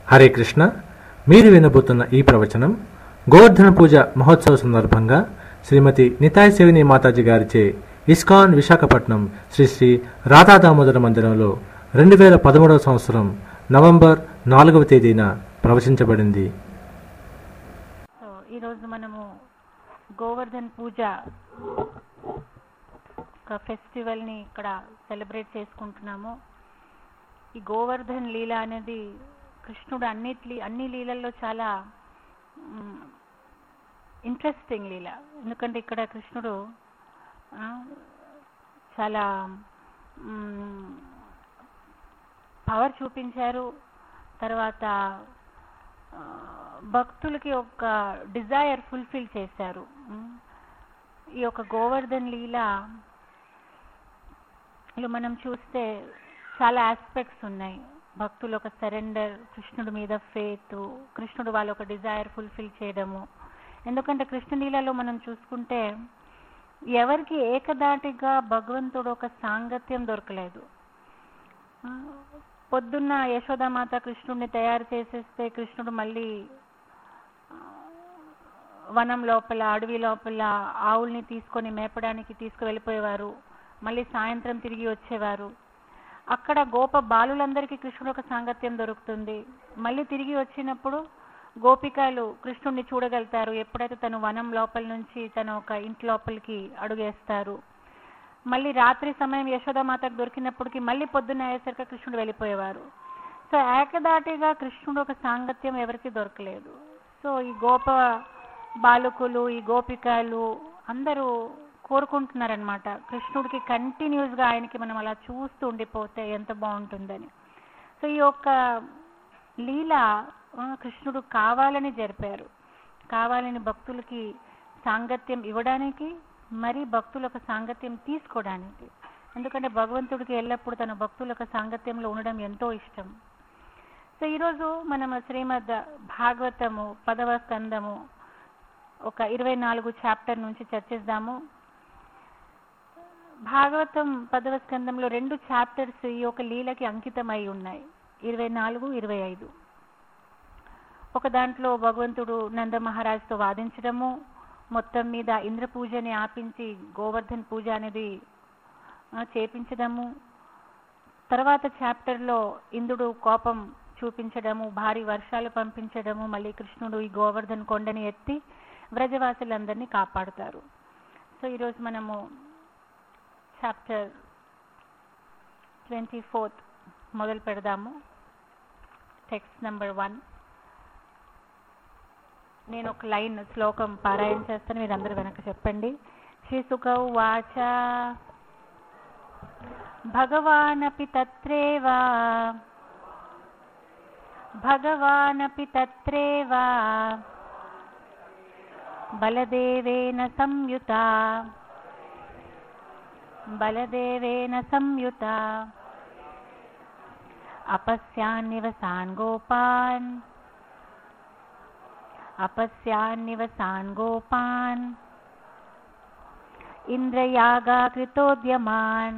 హరే కృష్ణ. మీరు వినబోతున్న ఈ ప్రవచనం గోవర్ధన పూజ మహోత్సవ సందర్భంగా శ్రీమతి నితాయ్ సేవిని మాతాజీ గారిచే ఇస్కాన్ విశాఖపట్నం శ్రీ శ్రీ రాధా దామోదర మందిరంలో 2013 సంవత్సరం నవంబర్ 4వ తేదీన ప్రవచించబడింది. ఈరోజు మనము గోవర్ధన్ పూజ ఒక ఫెస్టివల్ని ఇక్కడ సెలబ్రేట్ చేసుకుంటున్నాము. ఈ గోవర్ధన్ లీల అనేది కృష్ణుడు అన్ని లీలల్లో చాలా ఇంట్రెస్టింగ్ లీల. ఎందుకంటే ఇక్కడ కృష్ణుడు చాలా పవర్ చూపించారు. తర్వాత భక్తులకి ఒక డిజైర్ ఫుల్ఫిల్ చేశారు. ఈ యొక్క గోవర్ధన్ లీలలో మనం చూస్తే చాలా ఆస్పెక్ట్స్ ఉన్నాయి. భక్తులు ఒక సరెండర్, కృష్ణుడి మీద ఫేత్, కృష్ణుడు వాళ్ళ ఒక డిజైర్ ఫుల్ఫిల్ చేయడము. ఎందుకంటే కృష్ణలీలలో మనం చూసుకుంటే ఎవరికి ఏకదాటిగా భగవంతుడు ఒక సాంగత్యం దొరకలేదు. పొద్దున్న యశోదామాత కృష్ణుడిని తయారు చేసేస్తే కృష్ణుడు మళ్ళీ వనం లోపల, అడవి లోపల ఆవుల్ని తీసుకొని మేపడానికి తీసుకువెళ్ళిపోయేవారు. మళ్ళీ సాయంత్రం తిరిగి వచ్చేవారు. అక్కడ గోప బాలులందరికీ కృష్ణుడు ఒక సాంగత్యం దొరుకుతుంది. మళ్ళీ తిరిగి వచ్చినప్పుడు గోపికలు కృష్ణుడిని చూడగలుగుతారు ఎప్పుడైతే తను వనం లోపల నుంచి తన ఒక ఇంటి లోపలికి అడుగేస్తారు. మళ్ళీ రాత్రి సమయం యశోదామాతకు దొరికినప్పటికీ మళ్ళీ పొద్దున్న అయ్యేసరికి కృష్ణుడు వెళ్ళిపోయేవారు. సో ఏకదాటిగా కృష్ణుడు ఒక సాంగత్యం ఎవరికి దొరకలేదు. సో ఈ గోప బాలకులు, ఈ గోపికలు అందరూ కోరుకుంటున్నారనమాట, కృష్ణుడికి కంటిన్యూస్గా ఆయనకి మనం అలా చూస్తూ ఉండిపోతే ఎంత బాగుంటుందని. సో ఈ యొక్క లీల కృష్ణుడు కావాలని జరిపారు, కావాలని భక్తులకి సాంగత్యం ఇవ్వడానికి, మరి భక్తుల యొక్క సాంగత్యం తీసుకోవడానికి. ఎందుకంటే భగవంతుడికి ఎల్లప్పుడూ తన భక్తుల యొక్క సాంగత్యంలో ఉండడం ఎంతో ఇష్టం. సో ఈరోజు మనం శ్రీమద్ భాగవతము 10వ స్కందము ఒక 24 చాప్టర్ నుంచి చర్చిద్దాము. భాగవతం 10వ స్కందంలో 2 చాప్టర్స్ ఈ యొక్క లీలకి అంకితమై ఉన్నాయి, 24, 25. ఒక దాంట్లో భగవంతుడు నంద మహారాజుతో వాదించడము, మొత్తం మీద ఇంద్ర పూజని ఆపించి గోవర్ధన్ పూజ అనేది చేపించడము. తర్వాత చాప్టర్లో ఇంద్రుడు కోపం చూపించడము, భారీ వర్షాలు పంపించడము, మళ్ళీ కృష్ణుడు ఈ గోవర్ధన్ కొండని ఎత్తి వ్రజవాసులందరినీ కాపాడుతారు. సో ఈరోజు మనము చాప్టర్ 24 మొదలు పెడదాము. Text number 1. నేను ఒక లైన్ శ్లోకం పారాయణ చేస్తాను, మీరు అందరూ వెనక చెప్పండి. శ్రీ సుఖ ఉవాచ భగవానపి తత్రేవ బలదేవేన సంయుత అపశ్యాన్నివసాన్ గోపాన్ ఇంద్రయాగా కృతోద్యమాన్.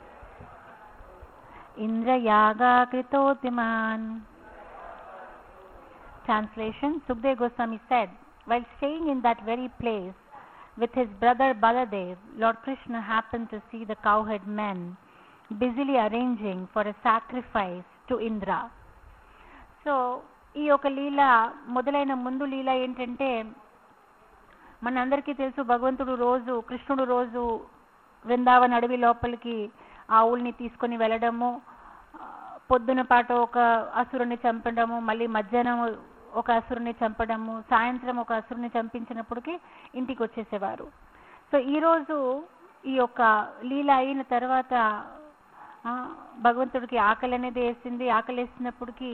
Translation: Sukdev Goswami said, while staying in that very place with his brother Baladev, Lord Krishna happened to see the cowherd men busily arranging for a sacrifice to Indra. So ఈ యొక్క లీల మొదలైన ముందు లీల ఏంటంటే, మనందరికీ తెలుసు కృష్ణుడు రోజు వృందావన్ అడవి లోపలికి ఆవుల్ని తీసుకొని వెళ్ళడము, పొద్దున పాటు ఒక అసురుని చంపడము, మళ్ళీ మధ్యాహ్నం ఒక అసురుని చంపడము, సాయంత్రం ఒక అసురుని చంపించినప్పటికీ ఇంటికి వచ్చేసేవారు. సో ఈరోజు ఈ యొక్క లీల అయిన తర్వాత భగవంతుడికి ఆకలి అనేది వేసింది. ఆకలి వేసినప్పటికీ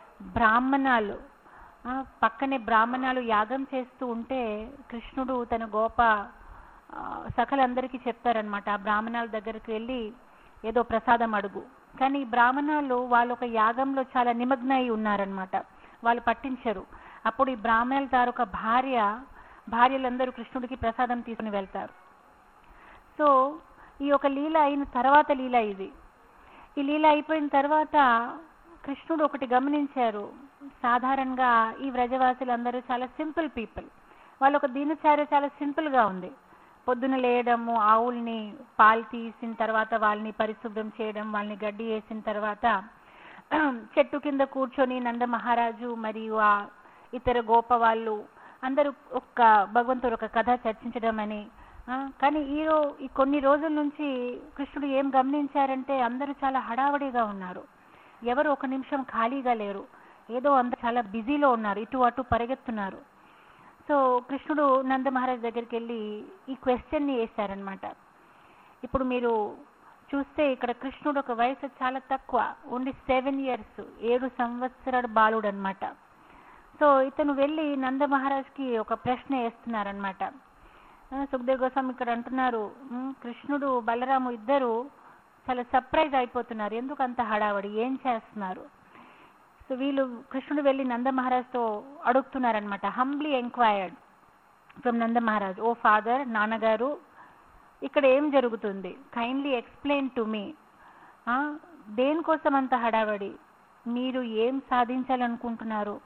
పక్కనే బ్రాహ్మణాలు యాగం చేస్తూ ఉంటే కృష్ణుడు తన గోప సఖలందరికీ చెప్తారనమాట, ఆ బ్రాహ్మణాల దగ్గరికి వెళ్ళి ఏదో ప్రసాదం అడుగు. కానీ ఈ బ్రాహ్మణాలు వాళ్ళ ఒక యాగంలో చాలా నిమగ్నై ఉన్నారనమాట, వాళ్ళు పట్టించరు. అప్పుడు ఈ బ్రాహ్మణుల తారొక భార్యలందరూ కృష్ణుడికి ప్రసాదం తీసుకుని వెళ్తారు. సో ఈ యొక్క లీల అయిన తర్వాత లీల ఇది. ఈ లీల అయిపోయిన తర్వాత కృష్ణుడు ఒకటి గమనించారు, సాధారణంగా ఈ వ్రజవాసులందరూ చాలా సింపుల్ పీపుల్. వాళ్ళ ఒక దినచర్య చాలా సింపుల్గా ఉంది. పొద్దున లేయడము, ఆవుల్ని పాలు తీసిన తర్వాత వాళ్ళని పరిశుభ్రం చేయడం, వాళ్ళని గడ్డి వేసిన తర్వాత చెట్టు కింద కూర్చొని నంద మహారాజు మరియు ఆ ఇతర గోప వాళ్ళు అందరూ భగవంతుడు ఒక కథ చర్చించడం అని. కానీ ఈ కొన్ని రోజుల నుంచి కృష్ణుడు ఏం గమనించారంటే అందరూ చాలా హడావడిగా ఉన్నారు, ఎవరు ఒక నిమిషం ఖాళీగా లేరు, ఏదో అందరూ చాలా బిజీలో ఉన్నారు, ఇటు అటు పరిగెత్తున్నారు. సో కృష్ణుడు నంద మహారాజ్ దగ్గరికి వెళ్ళి ఈ క్వశ్చన్ని వేశారనమాట. ఇప్పుడు మీరు చూస్తే ఇక్కడ కృష్ణుడు ఒక వయసు చాలా తక్కువ, ఓన్లీ 7 years, 7 సంవత్సరాల బాలుడు అనమాట. సో ఇతను వెళ్ళి నంద మహారాజ్కి ఒక ప్రశ్న వేస్తున్నారనమాట. సుఖదేవ్ గోస్వామి ఇక్కడ అంటున్నారు, కృష్ణుడు బలరాము ఇద్దరు చాలా సర్ప్రైజ్ అయిపోతున్నారు, ఎందుకు అంత హడావడి, ఏం చేస్తున్నారు? సో వీళ్ళు కృష్ణుడు వెళ్ళి నంద మహారాజ్తో అడుగుతున్నారనమాట. Humbly enquired from Nanda Maharaj, oh father, నాన్నగారు ఇక్కడ ఏం జరుగుతుంది, కైండ్లీ ఎక్స్ప్లెయిన్ టు మీ, దేనికోసం అంత హడావడి, మీరు ఏం సాధించాలనుకుంటున్నారు,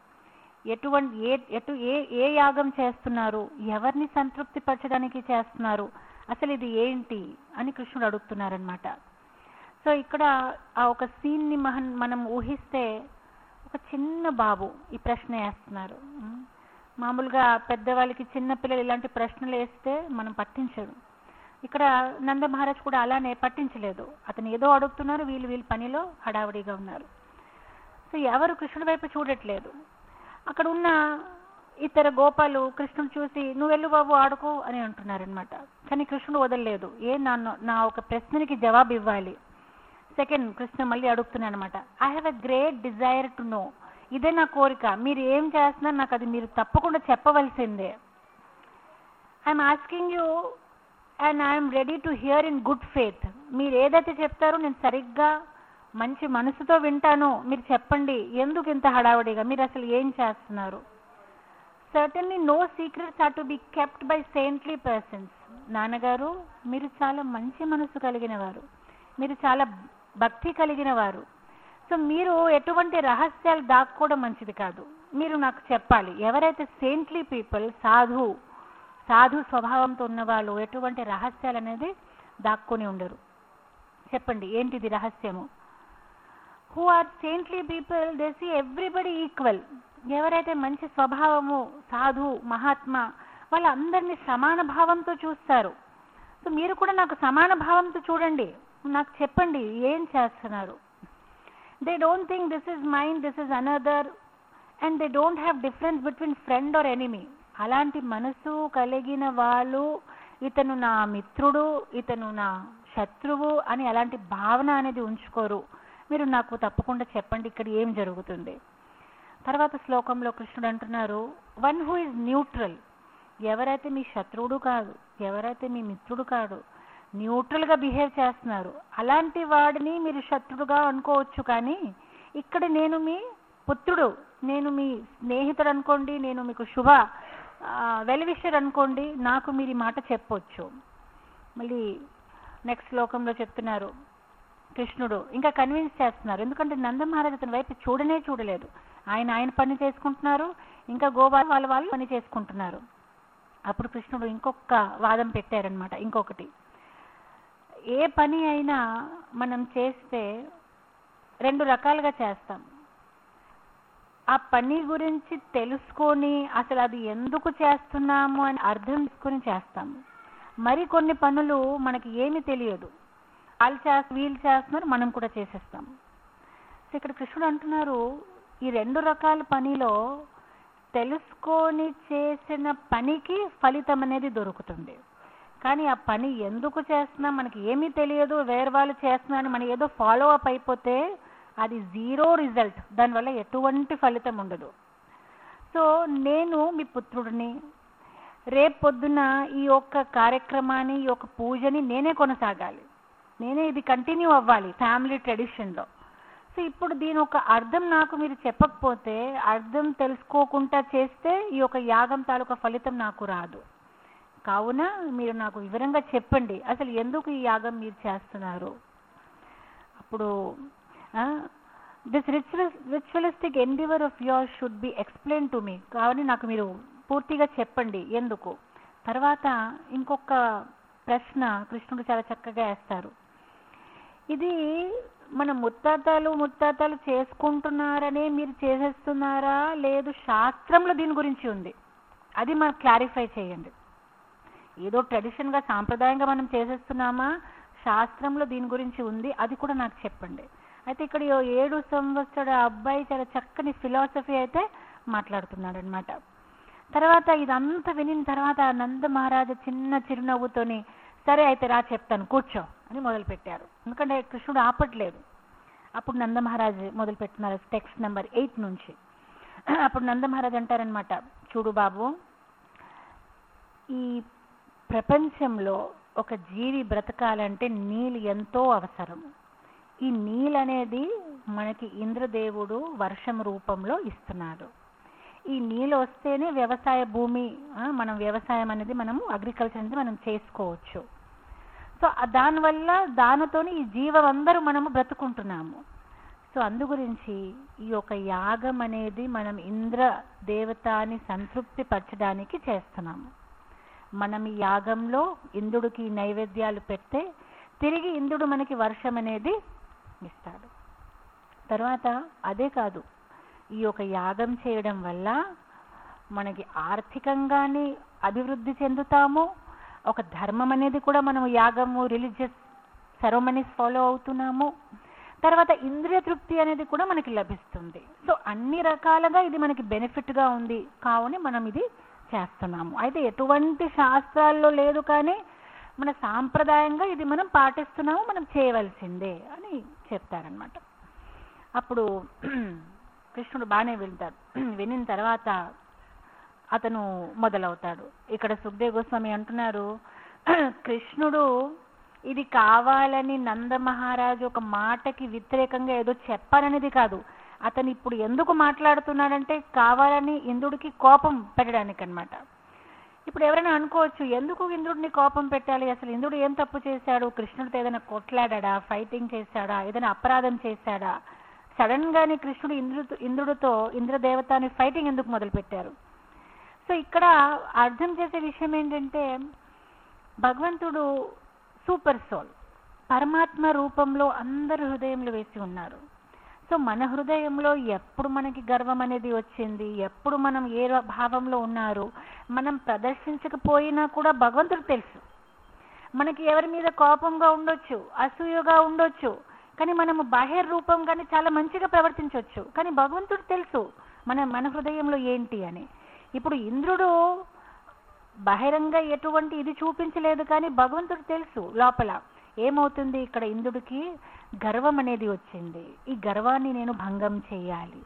ఏ యాగం చేస్తున్నారు, ఎవరిని సంతృప్తి పరచడానికి చేస్తున్నారు, అసలు ఇది ఏంటి అని కృష్ణుడు అడుగుతున్నారనమాట. సో ఇక్కడ ఆ ఒక సీన్ని మనం ఊహిస్తే ఒక చిన్న బాబు ఈ ప్రశ్న వేస్తున్నారు. మామూలుగా పెద్దవాళ్ళకి చిన్న పిల్లలు ఇలాంటి ప్రశ్నలు వేస్తే మనం పట్టించరు. ఇక్కడ నంద మహారాజ్ కూడా అలానే పట్టించలేదు, అతను ఏదో అడుగుతున్నారు, వీళ్ళు పనిలో హడావుడిగా ఉన్నారు. సో ఎవరు కృష్ణుడి వైపు చూడట్లేదు. అక్కడ ఉన్న ఇతర గోపాలు కృష్ణుడు చూసి నువ్వు వెళ్ళు బాబు ఆడుకో అని అంటున్నారనమాట. కానీ కృష్ణుడు వదలలేదు, నా ఒక ప్రశ్నకి జవాబు ఇవ్వాలి. సెకండ్ కృష్ణ మళ్ళీ అడుగుతున్నాను అనమాట. I have a great desire to know, ఇదే నా కోరిక, మీరు ఏం చేస్తున్నారు నాకు అది మీరు తప్పకుండా చెప్పవలసిందే. I'm asking you and I'm ready to hear in good faith, మీరు ఏదైతే చెప్తారో నేను సరిగ్గా మంచి మనసుతో వింటాను, మీరు చెప్పండి, ఎందుకు ఇంత హడావుడిగా, మీరు అసలు ఏం చేస్తున్నారు? Certainly no secrets are to be kept by saintly persons. నాన్నగారు మీరు చాలా మంచి మనసు కలిగిన వారు, మీరు చాలా భక్తి కలిగిన వారు, సో మీరు ఎటువంటి రహస్యాలు దాక్కోవడం మంచిది కాదు, మీరు నాకు చెప్పాలి. ఎవరైతే సెయింట్లీ పీపుల్, సాధు స్వభావంతో ఉన్నవాళ్ళు ఎటువంటి రహస్యాలు అనేది దాక్కొని ఉండరు. చెప్పండి ఏంటిది రహస్యము? Who are saintly people they see everybody equal. ఎవరైతే మంచి స్వభావము, సాధు, మహాత్మా, వాళ్ళందరినీ సమాన భావంతో చూస్తారు. సో మీరు కూడా నాకు సమాన భావంతో చూడండి, నాకు చెప్పండి ఏం చేస్తున్నారు. They don't think this is mine, this is another, and they don't have difference between friend or enemy. అలాంటి మనసు కలిగిన వాళ్ళు ఇతను నా మిత్రుడు, ఇతను నా శత్రువు అని అలాంటి భావన అనేది ఉంచుకోరు. మీరు నాకు తప్పకుండా చెప్పండి ఇక్కడ ఏం జరుగుతుంది. తర్వాత శ్లోకంలో కృష్ణుడు అంటున్నారు, వన్ హూ ఇస్ న్యూట్రల్, ఎవరైతే మీ శత్రువుడు కాదు, ఎవరైతే మీ మిత్రుడు కాదు, న్యూట్రల్గా బిహేవ్ చేస్తున్నారు, అలాంటి వాడిని మీరు శత్రుడుగా అనుకోవచ్చు. కానీ ఇక్కడ నేను మీ పుత్రుడు, నేను మీ స్నేహితుడు అనుకోండి, నేను మీకు శుభ వెల్విషర్ అనుకోండి, నాకు మీరు ఈ మాట చెప్పొచ్చు. మళ్ళీ నెక్స్ట్ శ్లోకంలో చెప్తున్నారు కృష్ణుడు, ఇంకా కన్విన్స్ చేస్తున్నారు. ఎందుకంటే నంద మహారాజ్ అతని వైపు చూడలేదు, ఆయన పని చేసుకుంటున్నారు, ఇంకా గోవా వాళ్ళు పని చేసుకుంటున్నారు. అప్పుడు కృష్ణుడు ఇంకొక వాదం పెట్టారనమాట. ఇంకొకటి, ఏ పని అయినా మనం చేస్తే 2 రకాలుగా చేస్తాం. ఆ పని గురించి తెలుసుకొని అసలు అది ఎందుకు చేస్తున్నాము అని అర్థం చేసుకొని చేస్తాము. మరికొన్ని పనులు మనకి ఏమీ తెలియదు, వీళ్ళు చేస్తున్నారు, మనం కూడా చేసేస్తాము. సో ఇక్కడ కృష్ణుడు అంటున్నారు, ఈ 2 రకాల పనిలో తెలుసుకొని చేసిన పనికి ఫలితం అనేది దొరుకుతుంది. కానీ ఆ పని ఎందుకు చేస్తున్నాం మనకి ఏమీ తెలియదు, వేరే వాళ్ళు చేస్తున్నారని మనం ఏదో ఫాలో అప్ అయిపోతే అది 0 రిజల్ట్, దానివల్ల ఎటువంటి ఫలితం ఉండదు. సో నేను మీ పుత్రుడిని, రేపు పొద్దున ఈ యొక్క కార్యక్రమాన్ని, ఈ యొక్క పూజని నేనే కొనసాగాలి, నేనే ఇది కంటిన్యూ అవ్వాలి ఫ్యామిలీ ట్రెడిషన్లో. సో ఇప్పుడు దీని ఒక అర్థం నాకు మీరు చెప్పకపోతే, అర్థం తెలుసుకోకుండా చేస్తే ఈ యొక్క యాగం తాలూకా ఫలితం నాకు రాదు. కావున మీరు నాకు వివరంగా చెప్పండి అసలు ఎందుకు ఈ యాగం మీరు చేస్తున్నారు. అప్పుడు this ritualistic endeavour of yours should be explain to me. కాబట్టి నాకు మీరు పూర్తిగా చెప్పండి ఎందుకు. తర్వాత ఇంకొక ప్రశ్న కృష్ణుడు చాలా చక్కగా వేస్తారు. ఇది మన ముత్తాతలు చేసుకుంటున్నారనే మీరు చేసేస్తున్నారా, లేదు శాస్త్రంలో దీని గురించి ఉంది, అది మనం క్లారిఫై చేయండి. ఏదో ట్రెడిషన్గా సాంప్రదాయంగా మనం చేసేస్తున్నామా, శాస్త్రంలో దీని గురించి ఉంది, అది కూడా నాకు చెప్పండి. అయితే ఇక్కడ 7 సంవత్సరాల అబ్బాయి చాలా చక్కని ఫిలాసఫీ అయితే మాట్లాడుతున్నాడు అనమాట. తర్వాత ఇదంతా వినిన తర్వాత నంద మహారాజు చిన్న చిరునవ్వుతోని సరే అయితే రా చెప్తాను కూర్చో అని మొదలుపెట్టారు. ఎందుకంటే కృష్ణుడు ఆపట్లేదు. అప్పుడు నంద మహారాజు మొదలుపెట్టినారు టెక్స్ట్ నెంబర్ 8 నుంచి. అప్పుడు నంద మహారాజు అంటారనమాట, చూడు బాబు, ఈ ప్రపంచంలో ఒక జీవి బ్రతకాలంటే నీళ్ళు ఎంతో అవసరం. ఈ నీళ్ళు అనేది మనకి ఇంద్రదేవుడు వర్షం రూపంలో ఇస్తున్నాడు. ఈ నీళ్ళు వస్తేనే వ్యవసాయ భూమి, మనం వ్యవసాయం అనేది మనము అగ్రికల్చర్ అనేది మనం చేసుకోవచ్చు. సో దానివల్ల దానితోని ఈ జీవం అందరూ మనము బ్రతుకుంటున్నాము. సో అందు గురించి ఈ యొక్క యాగం అనేది మనం ఇంద్ర దేవతాన్ని సంతృప్తి పరచడానికి చేస్తున్నాము. మనం ఈ యాగంలో ఇంద్రుడికి నైవేద్యాలు పెడితే తిరిగి ఇంద్రుడు మనకి వర్షం అనేది ఇస్తాడు. తర్వాత అదే కాదు, ఈ యొక్క యాగం చేయడం వల్ల మనకి ఆర్థికంగానే అభివృద్ధి చెందుతాము. ఒక ధర్మం అనేది కూడా మనం యాగము రిలీజియస్ సెరమనీస్ ఫాలో అవుతున్నాము. తర్వాత ఇంద్రియ తృప్తి అనేది కూడా మనకి లభిస్తుంది. సో అన్ని రకాలుగా ఇది మనకి బెనిఫిట్గా ఉంది, కావున మనం ఇది చేస్తున్నాము. అయితే ఎటువంటి శాస్త్రాల్లో లేదు, కానీ మన సాంప్రదాయంగా ఇది మనం పాటిస్తున్నాము, మనం చేయవలసిందే అని చెప్తారనమాట. అప్పుడు కృష్ణుడు బాగానే వింటాడు. వినిన తర్వాత అతను మొదలవుతాడు. ఇక్కడ సుఖదేవ్ గోస్వామి అంటున్నారు, కృష్ణుడు ఇది కావాలని నంద మహారాజు ఒక మాటకి వ్యతిరేకంగా ఏదో చెప్పాలనేది కాదు. అతను ఇప్పుడు ఎందుకు మాట్లాడుతున్నాడంటే కావాలని ఇంద్రుడికి కోపం పెట్టడానికి అనమాట. ఇప్పుడు ఎవరైనా అనుకోవచ్చు, ఎందుకు ఇంద్రుడిని కోపం పెట్టాలి, అసలు ఇంద్రుడు ఏం తప్పు చేశాడు, కృష్ణుడితో ఏదైనా కొట్లాడా, ఫైటింగ్ చేశాడా, ఏదైనా అపరాధం చేశాడా, సడన్ గానే కృష్ణుడు ఇంద్రుడితో ఇంద్రదేవతాన్ని ఫైటింగ్ ఎందుకు మొదలు పెట్టారు. సో ఇక్కడ అర్థం చేసే విషయం ఏంటంటే భగవంతుడు సూపర్ సోల్, పరమాత్మ రూపంలో అందరి హృదయంలో వేసి ఉన్నారు. సో మన హృదయంలో ఎప్పుడు మనకి గర్వం అనేది వచ్చింది, ఎప్పుడు మనం ఏ భావంలో ఉన్నారు, మనం ప్రదర్శించకపోయినా కూడా భగవంతుడికి తెలుసు. మనకి ఎవరి మీద కోపంగా ఉండొచ్చు, అసూయగా ఉండొచ్చు, కానీ మనము బాహ్య రూపం కానీ చాలా మంచిగా ప్రవర్తించవచ్చు, కానీ భగవంతుడికి తెలుసు మన హృదయంలో ఏంటి అని. ఇప్పుడు ఇంద్రుడు బహిరంగ ఎటువంటి ఇది చూపించలేదు, కానీ భగవంతుడికి తెలుసు లోపల ఏమవుతుంది. ఇక్కడ ఇంద్రుడికి గర్వం అనేది వచ్చింది, ఈ గర్వాన్ని నేను భంగం చేయాలి.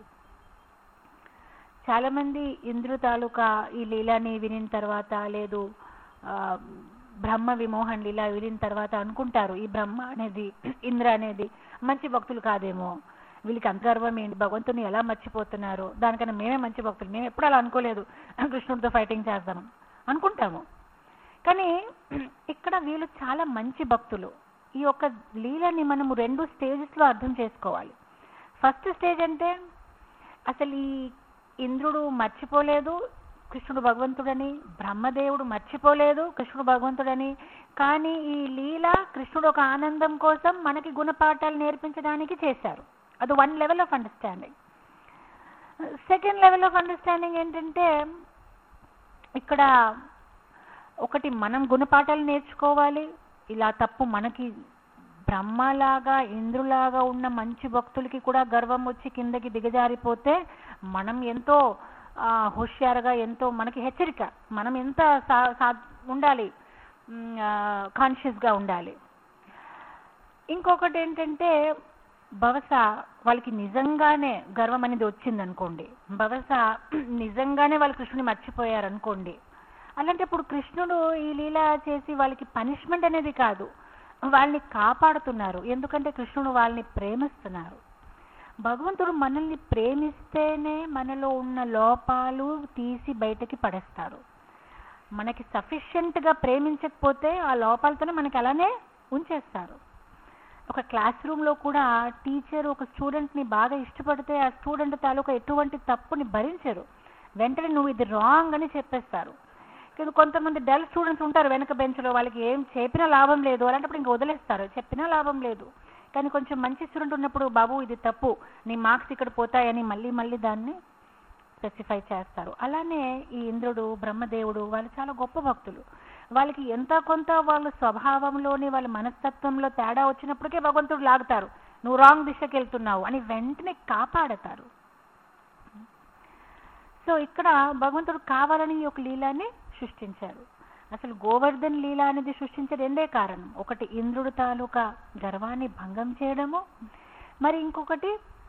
చాలా మంది ఇంద్రు తాలూకా ఈ లీలాని వినిన తర్వాత, లేదు బ్రహ్మ విమోహన్ లీలా వినిన తర్వాత అనుకుంటారు, ఈ బ్రహ్మ అనేది ఇంద్ర అనేది మంచి భక్తులు కాదేమో, వీళ్ళకి అంత గర్వం ఏంటి, భగవంతుని ఎలా మర్చిపోతున్నారు, దానికన్నా మేమే మంచి భక్తులు, మేము ఎప్పుడు అలా అనుకోలేదు, కృష్ణుడితో ఫైటింగ్ చేస్తాము అనుకుంటాము. కానీ ఇక్కడ వీళ్ళు చాలా మంచి భక్తులు. ఈ యొక్క లీలని మనము 2 స్టేజెస్లో అర్థం చేసుకోవాలి. ఫస్ట్ స్టేజ్ అంటే అసలు ఈ ఇంద్రుడు మర్చిపోలేదు కృష్ణుడు భగవంతుడని, బ్రహ్మదేవుడు మర్చిపోలేదు కృష్ణుడు భగవంతుడని, కానీ ఈ లీల కృష్ణుడు ఒక ఆనందం కోసం మనకి గుణపాఠాలు నేర్పించడానికి చేశారు. అది 1 level of understanding. Second level of understanding ఏంటంటే ఇక్కడ ఒకటి మనం గుణపాఠాలు నేర్చుకోవాలి. ఇలా తప్పు మనకి బ్రహ్మలాగా ఇంద్రులాగా ఉన్న మంచి భక్తులకి కూడా గర్వం వచ్చి కిందకి దిగజారిపోతే మనం ఎంతో హుషారుగా, ఎంతో మనకి హెచ్చరిక, మనం ఎంత ఉండాలి, కాన్షియస్గా ఉండాలి. ఇంకొకటి ఏంటంటే బహుశా వాళ్ళకి నిజంగానే గర్వం అనేది వచ్చిందనుకోండి, బహుశా నిజంగానే వాళ్ళు కృష్ణుని మర్చిపోయారనుకోండి, అలాంటప్పుడు కృష్ణుడు ఈ లీల చేసి వాళ్ళకి పనిష్మెంట్ అనేది కాదు, వాళ్ళని కాపాడుతున్నారు. ఎందుకంటే కృష్ణుడు వాళ్ళని ప్రేమిస్తున్నారు. భగవంతుడు మనల్ని ప్రేమిస్తేనే మనలో ఉన్న లోపాలు తీసి బయటకి పడేస్తారు. మనకి సఫిషియెంట్గా ప్రేమించకపోతే ఆ లోపాలతోనే మనకి అలానే ఉంచేస్తారు. ఒక క్లాస్ రూమ్లో కూడా టీచర్ ఒక స్టూడెంట్ని బాగా ఇష్టపడితే ఆ స్టూడెంట్ తాలూకా ఎటువంటి తప్పుని భరించరు, వెంటనే నువ్వు ఇది రాంగ్ అని చెప్పేస్తారు. కానీ కొంతమంది డల్ స్టూడెంట్స్ ఉంటారు వెనక బెంచ్లో, వాళ్ళకి ఏం చెప్పినా లాభం లేదు, అలాంటప్పుడు ఇంక వదిలేస్తారు, చెప్పినా లాభం లేదు. కానీ కొంచెం మంచి స్టూడెంట్ ఉన్నప్పుడు బాబు ఇది తప్పు, నీ మార్క్స్ ఇక్కడ పోతాయని మళ్ళీ మళ్ళీ దాన్ని స్పెసిఫై చేస్తారు. అలానే ఈ ఇంద్రుడు, బ్రహ్మదేవుడు వాళ్ళు చాలా గొప్ప భక్తులు. వాళ్ళకి ఎంత కొంత వాళ్ళ స్వభావంలోని వాళ్ళ మనస్తత్వంలో తేడా వచ్చినప్పటికే భగవంతుడు లాగుతారు, నువ్వు రాంగ్ దిశకి వెళ్తున్నావు అని వెంటనే కాపాడతారు. సో ఇక్కడ భగవంతుడు కావాలని ఈ యొక్క లీలాన్ని సృష్టించారు. అసలు గోవర్ధన్ లీల అనేది సృష్టించే రెండే కారణం, ఒకటి ఇంద్రుడు తాలూకా గర్వాన్ని భంగం చేయడము, మరి ఇంకొకటి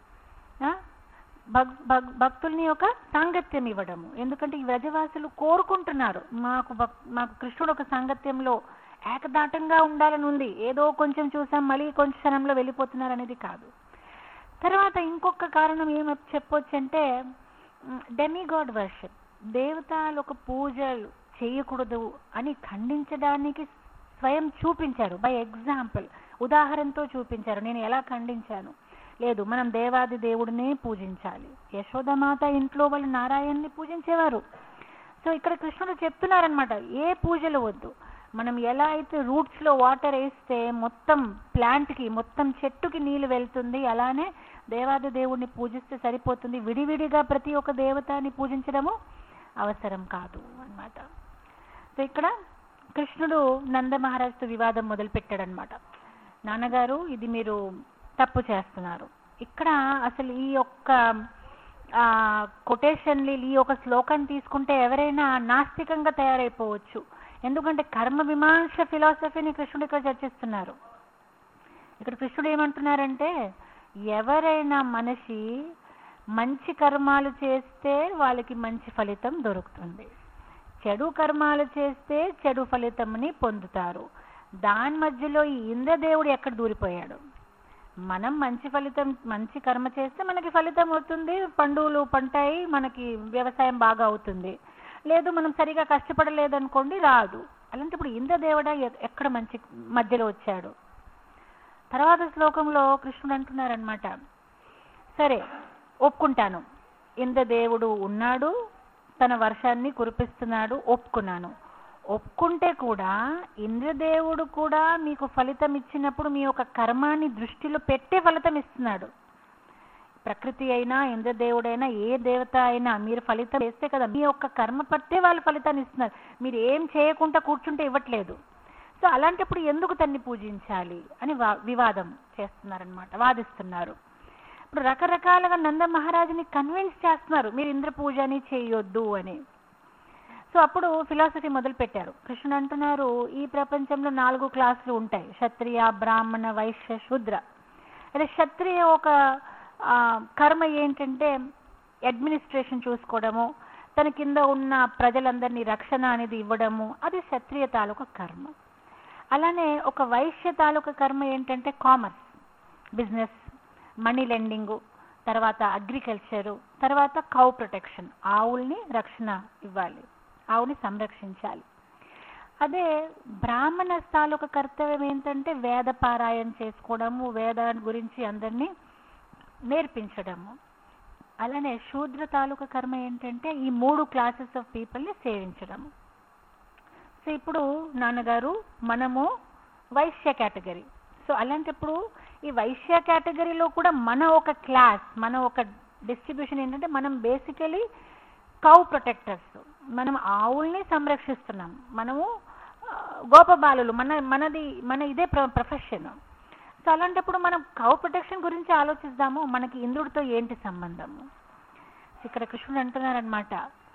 భక్తుల్ని ఒక సాంగత్యం ఇవ్వడము. ఎందుకంటే ఈ వ్రజవాసులు కోరుకుంటున్నారు, మాకు కృష్ణుడు ఒక సాంగత్యంలో ఏకదాటంగా ఉండాలని ఉంది, ఏదో కొంచెం చూసాం మళ్ళీ కొంచెం క్షణంలో వెళ్ళిపోతున్నారు అనేది కాదు. తర్వాత ఇంకొక కారణం ఏమి చెప్పొచ్చు అంటే డెమిగాడ్ వర్షిప్, దేవతలు ఒక పూజలు చేయకూడదు అని ఖండించడానికి స్వయం చూపించారు, బై ఎగ్జాంపుల్ ఉదాహరణతో చూపించారు. నేను ఎలా ఖండించాను, లేదు మనం దేవాది దేవుడినే పూజించాలి. యశోదమాత ఇంట్లో వాళ్ళు నారాయణ్ని పూజించేవారు. సో ఇక్కడ కృష్ణుడు చెప్తున్నారనమాట, ఏ పూజలు వద్దు, మనం ఎలా అయితే రూట్స్లో వాటర్ వేస్తే మొత్తం ప్లాంట్కి మొత్తం చెట్టుకి నీళ్ళు వెళ్తుంది, అలానే దేవాది దేవుడిని పూజిస్తే సరిపోతుంది, విడివిడిగా ప్రతి ఒక్క దేవతని పూజించడము అవసరం కాదు అన్నమాట. సో ఇక్కడ కృష్ణుడు నంద మహారాజుతో వివాదం మొదలుపెట్టాడనమాట, నాన్నగారు ఇది మీరు తప్పు చేస్తున్నారు. ఇక్కడ అసలు ఈ యొక్క కొటేషన్ని, ఈ యొక్క శ్లోకాన్ని తీసుకుంటే ఎవరైనా నాస్తికంగా తయారైపోవచ్చు. ఎందుకంటే కర్మ విమర్శ ఫిలాసఫీని కృష్ణుడు ఇక్కడ చర్చిస్తున్నారు. ఇక్కడ కృష్ణుడు ఏమంటున్నారంటే ఎవరైనా మనిషి మంచి కర్మాలు చేస్తే వాళ్ళకి మంచి ఫలితం దొరుకుతుంది, చెడు కర్మాలు చేస్తే చెడు ఫలితంని పొందుతారు. దాని మధ్యలో ఈ ఇంద్రదేవుడు ఎక్కడ దూరిపోయాడు? మనం మంచి కర్మ చేస్తే మనకి ఫలితం అవుతుంది, పండుగలు పంటాయి, మనకి వ్యవసాయం బాగా అవుతుంది. లేదు మనం సరిగా కష్టపడలేదనుకోండి రాదు. అలాంటప్పుడు ఇంద్రదేవుడ ఎక్కడ మంచి మధ్యలో వచ్చాడు? తర్వాత శ్లోకంలో కృష్ణుడు అంటున్నారనమాట, సరే ఒప్పుకుంటాను, ఇంద్రదేవుడు ఉన్నాడు, తన వర్షాన్ని కురిపిస్తున్నాడు, ఒప్పుకున్నాను. ఒప్పుకుంటే కూడా ఇంద్రదేవుడు కూడా మీకు ఫలితం ఇచ్చినప్పుడు మీ యొక్క కర్మాన్ని దృష్టిలో పెట్టే ఫలితం ఇస్తున్నాడు. ప్రకృతి అయినా ఇంద్రదేవుడైనా ఏ దేవత అయినా మీరు ఫలితం వేస్తే కదా మీ యొక్క కర్మ పట్టే వాళ్ళు ఫలితాన్ని ఇస్తున్నారు, మీరు ఏం చేయకుండా కూర్చుంటే ఇవ్వట్లేదు. సో అలాంటప్పుడు ఎందుకు తన్ని పూజించాలి అని వివాదం చేస్తున్నారనమాట, వాదిస్తున్నారు. ఇప్పుడు రకరకాలుగా నంద మహారాజుని కన్విన్స్ చేస్తున్నారు, మీరు ఇంద్ర పూజని చేయొద్దు అని. సో అప్పుడు ఫిలాసఫీ మొదలు పెట్టారు. కృష్ణుడు అంటున్నారు, ఈ ప్రపంచంలో 4 క్లాసులు ఉంటాయి, క్షత్రియ, బ్రాహ్మణ, వైశ్య, శూద్ర. అదే క్షత్రియ ఒక కర్మ ఏంటంటే అడ్మినిస్ట్రేషన్ చూసుకోవడము, తన కింద ఉన్న ప్రజలందరినీ రక్షణ అనేది ఇవ్వడము, అది క్షత్రియ తాలూకా కర్మ. అలానే ఒక వైశ్య తాలూకా కర్మ ఏంటంటే కామర్స్, బిజినెస్, మనీ లెండింగు, తర్వాత అగ్రికల్చరు, తర్వాత కౌ ప్రొటెక్షన్, ఆవుల్ని రక్షణ ఇవ్వాలి, ఆవుని సంరక్షించాలి. అదే బ్రాహ్మణ తాలూకా కర్తవ్యం ఏంటంటే వేద పారాయణ చేసుకోవడము, వేదాన్ని గురించి అందరినీ నేర్పించడము. అలానే శూద్ర తాలూకా కర్మ ఏంటంటే ఈ 3 క్లాసెస్ ఆఫ్ పీపుల్ని సేవించడము. సో ఇప్పుడు నాన్నగారు మనము వైశ్య కేటగిరీ. సో అలాంటప్పుడు ఈ వైశ్య కేటగిరీలో కూడా మన ఒక క్లాస్, మన ఒక డిస్ట్రిబ్యూషన్ ఏంటంటే మనం బేసికలీ కౌ ప్రొటెక్టర్స్, మనం ఆవుల్ని సంరక్షిస్తున్నాం, మనము గోపబాలులు, మన ఇదే ప్రొఫెషన్. సో అలాంటప్పుడు మనం కౌ ప్రొటెక్షన్ గురించి ఆలోచిద్దాము, మనకి ఇంద్రుడితో ఏంటి సంబంధము? ఇక్కడ కృష్ణుడు అంటున్నారనమాట,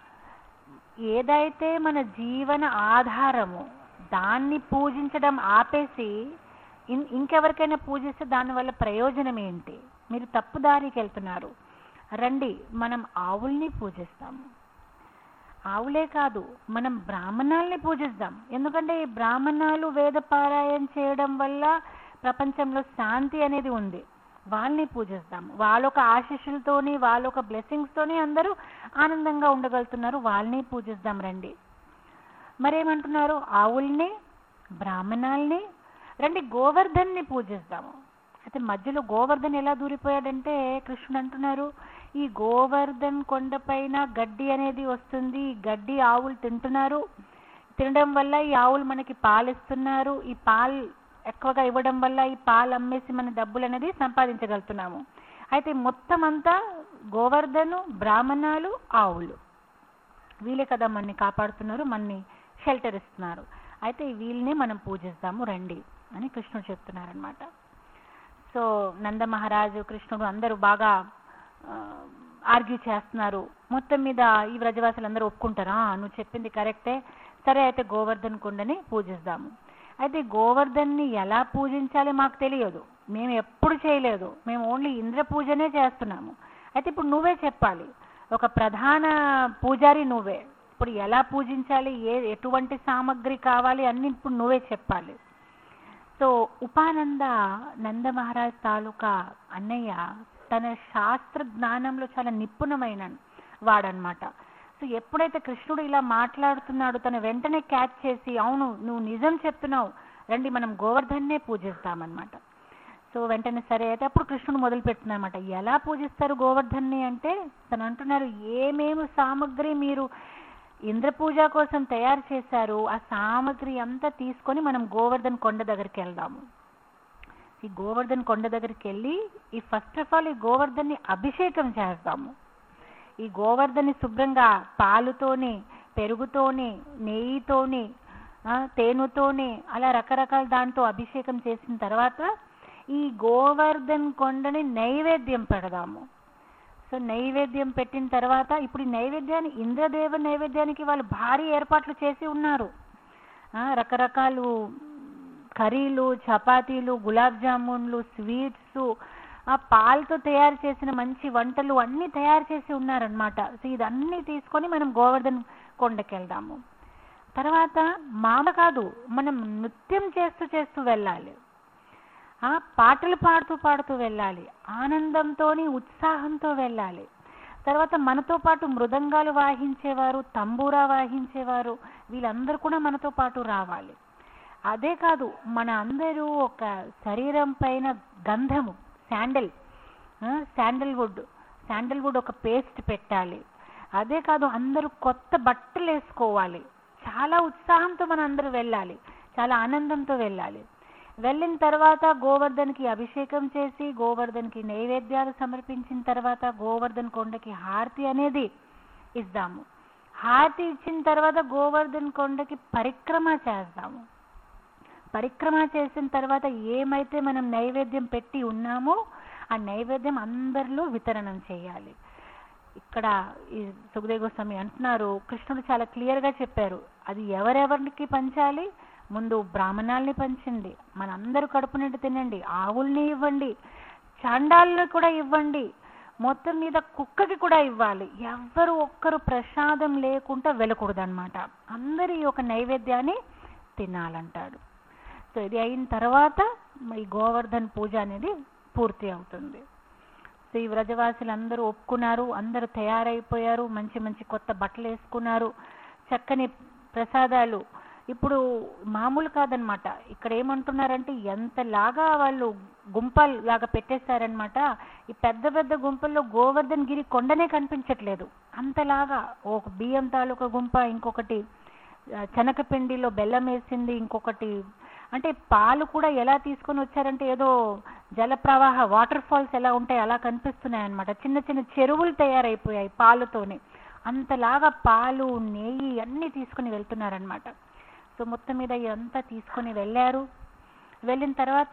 ఏదైతే మన జీవన ఆధారము దాన్ని పూజించడం ఆపేసి ఇంకెవరికైనా పూజిస్తే దానివల్ల ప్రయోజనం ఏంటి? మీరు తప్పుదారికి వెళ్తున్నారు. రండి మనం ఆవుల్ని పూజిస్తాము. ఆవులే కాదు, మనం బ్రాహ్మణాలని పూజిద్దాం. ఎందుకంటే ఈ బ్రాహ్మణాలు వేద పారాయణ చేయడం వల్ల ప్రపంచంలో శాంతి అనేది ఉంది, వాళ్ళని పూజిస్తాం. వాళ్ళొక ఆశీస్సులతోని, వాళ్ళొక బ్లెస్సింగ్స్తోని అందరూ ఆనందంగా ఉండగలుగుతున్నారు, వాళ్ళని పూజిద్దాం రండి. మరేమంటున్నారు? ఆవుల్ని, బ్రాహ్మణాల్ని, రండి గోవర్ధన్ని పూజిస్తాము. అయితే మధ్యలో గోవర్ధన్ ఎలా దూరిపోయాడంటే కృష్ణుడు అంటున్నారు, ఈ గోవర్ధన్ కొండపైన గడ్డి అనేది వస్తుంది, ఈ గడ్డి ఆవులు తింటున్నారు, తినడం వల్ల ఈ ఆవులు మనకి పాలు ఇస్తున్నారు, ఈ పాలు ఎక్కువగా ఇవ్వడం వల్ల ఈ పాలు అమ్మేసి మన డబ్బులు అనేది సంపాదించగలుగుతున్నాము. అయితే మొత్తం అంతా గోవర్ధను, బ్రాహ్మణాలు, ఆవులు వీళ్ళే కదా మనని కాపాడుతున్నారు, మనని షెల్టర్ ఇస్తున్నారు. అయితే వీళ్ళనే మనం పూజిస్తాము రండి అని కృష్ణుడు చెప్తున్నారనమాట. సో నంద మహారాజు, కృష్ణుడు అందరూ బాగా ఆర్గ్యూ చేస్తున్నారు. మొత్తం మీద ఈ వ్రజవాసులు అందరూ ఒప్పుకుంటారా, నువ్వు చెప్పింది కరెక్టే, సరే అయితే గోవర్ధన్ కొండని పూజిస్తాము. అయితే గోవర్ధన్ని ఎలా పూజించాలి మాకు తెలియదు, మేము ఎప్పుడు చేయలేదు, మేము ఓన్లీ ఇంద్ర పూజనే చేస్తున్నాము. అయితే ఇప్పుడు నువ్వే చెప్పాలి, ఒక ప్రధాన పూజారి నువ్వే, ఇప్పుడు ఎలా పూజించాలి, ఎటువంటి సామగ్రి కావాలి అన్ని ఇప్పుడు నువ్వే చెప్పాలి. సో ఉపానంద నంద మహారాజ్ తాలూకా అన్నయ్య తన శాస్త్ర జ్ఞానంలో చాలా నిపుణమైన వాడనమాట. సో ఎప్పుడైతే కృష్ణుడు ఇలా మాట్లాడుతున్నాడు తను వెంటనే క్యాచ్ చేసి, అవును నువ్వు నిజం చెప్తున్నావు, రండి మనం గోవర్ధన్నే పూజిస్తామన్నమాట. సో వెంటనే సరే అయితే అప్పుడు కృష్ణుడు మొదలు పెడుతున్నారన్నమాట. ఎలా పూజిస్తారు గోవర్ధన్ని అంటే తను అంటున్నారు, ఏమేమి సామగ్రి మీరు ఇంద్ర పూజ కోసం తయారు చేశారు ఆ సామగ్రి అంతా తీసుకొని మనం గోవర్ధన్ కొండ దగ్గరికి వెళ్దాము. ఈ గోవర్ధన్ కొండ దగ్గరికి వెళ్ళి ఈ ఫస్ట్ ఆఫ్ ఆల్ ఈ గోవర్ధన్ని అభిషేకం చేస్తాము. ఈ గోవర్ధన్ని శుభ్రంగా పాలుతోని, పెరుగుతోని, నెయ్యితోని, తేనెతోని అలా రకరకాల దాంతో అభిషేకం చేసిన తర్వాత ఈ గోవర్ధన్ కొండని నైవేద్యం పెడదాము. సో నైవేద్యం పెట్టిన తర్వాత ఇప్పుడు ఈ నైవేద్యాన్ని ఇంద్రదేవ నైవేద్యానికి వాళ్ళు భారీ ఏర్పాట్లు చేసి ఉన్నారు. రకరకాలు కర్రీలు, చపాతీలు, గులాబ్ జామున్లు, స్వీట్స్, ఆ పాలతో తయారు చేసిన మంచి వంటలు అన్నీ తయారు చేసి ఉన్నారనమాట. సో ఇదన్నీ తీసుకొని మనం గోవర్ధన్ కొండకి వెళ్దాము. తర్వాత మామ కాదు, మనం నృత్యం చేస్తూ చేస్తూ వెళ్ళాలి, పాటలు పాడుతూ పాడుతూ వెళ్ళాలి, ఆనందంతో ఉత్సాహంతో వెళ్ళాలి. తర్వాత మనతో పాటు మృదంగాలు వాయించేవారు, తంబూరా వాయించేవారు వీళ్ళందరూ కూడా మనతో పాటు రావాలి. అదే కాదు, మన అందరూ ఒక శరీరం పైన గంధము, శాండల్వుడ్ ఒక పేస్ట్ పెట్టాలి. అదే కాదు, అందరూ కొత్త బట్టలు వేసుకోవాలి, చాలా ఉత్సాహంతో మనం అందరూ వెళ్ళాలి, చాలా ఆనందంతో వెళ్ళాలి. వెళ్ళిన తర్వాత గోవర్ధన్కి అభిషేకం చేసి గోవర్ధన్కి నైవేద్యాలు సమర్పించిన తర్వాత గోవర్ధన్ కొండకి హారతి అనేది ఇద్దాము. హారతి ఇచ్చిన తర్వాత గోవర్ధన్ కొండకి పరిక్రమ చేద్దాము. పరిక్రమ చేసిన తర్వాత ఏమైతే మనం నైవేద్యం పెట్టి ఉన్నామో ఆ నైవేద్యం అందరిలో వితరణం చేయాలి. ఇక్కడ ఈ సుఖదేవ్ గోస్వామి అంటున్నారు, కృష్ణుడు చాలా క్లియర్గా చెప్పారు, అది ఎవరెవరికి పంచాలి, ముందు బ్రాహ్మణాలని పంచండి, మనందరూ కడుపు నిండి తినండి, ఆవుల్ని ఇవ్వండి, చాండాలని కూడా ఇవ్వండి, మొత్తం మీద కుక్కకి కూడా ఇవ్వాలి, ఎవ్వరు ఒక్కరు ప్రసాదం లేకుండా వెళ్ళకూడదన్నమాట, అందరి ఒక నైవేద్యాన్ని తినాలంటాడు. సో ఇది అయిన తర్వాత ఈ గోవర్ధన్ పూజ అనేది పూర్తి అవుతుంది. సో ఈ వ్రజవాసులు అందరూ ఒప్పుకున్నారు, అందరూ తయారైపోయారు, మంచి మంచి కొత్త బట్టలు వేసుకున్నారు, చక్కని ప్రసాదాలు. ఇప్పుడు మామూలు కాదనమాట, ఇక్కడ ఏమంటున్నారంటే ఎంతలాగా వాళ్ళు గుంపలు లాగా పెట్టేశారనమాట. ఈ పెద్ద పెద్ద గుంపల్లో గోవర్ధన్ గిరి కొండనే కనిపించట్లేదు, అంతలాగా ఒక బియ్యం తాలూకా గుంప, ఇంకొకటి శనగపిండిలో బెల్లం వేసింది, ఇంకొకటి అంటే పాలు కూడా ఎలా తీసుకొని వచ్చారంటే ఏదో జలప్రవాహ వాటర్ ఫాల్స్ ఎలా ఉంటాయి అలా కనిపిస్తున్నాయి అనమాట. చిన్న చిన్న చెరువులు తయారైపోయాయి పాలుతోనే, అంతలాగా పాలు, నెయ్యి అన్నీ తీసుకుని వెళ్తున్నారనమాట. సో మొత్తం మీద ఇదంతా తీసుకొని వెళ్ళారు. వెళ్ళిన తర్వాత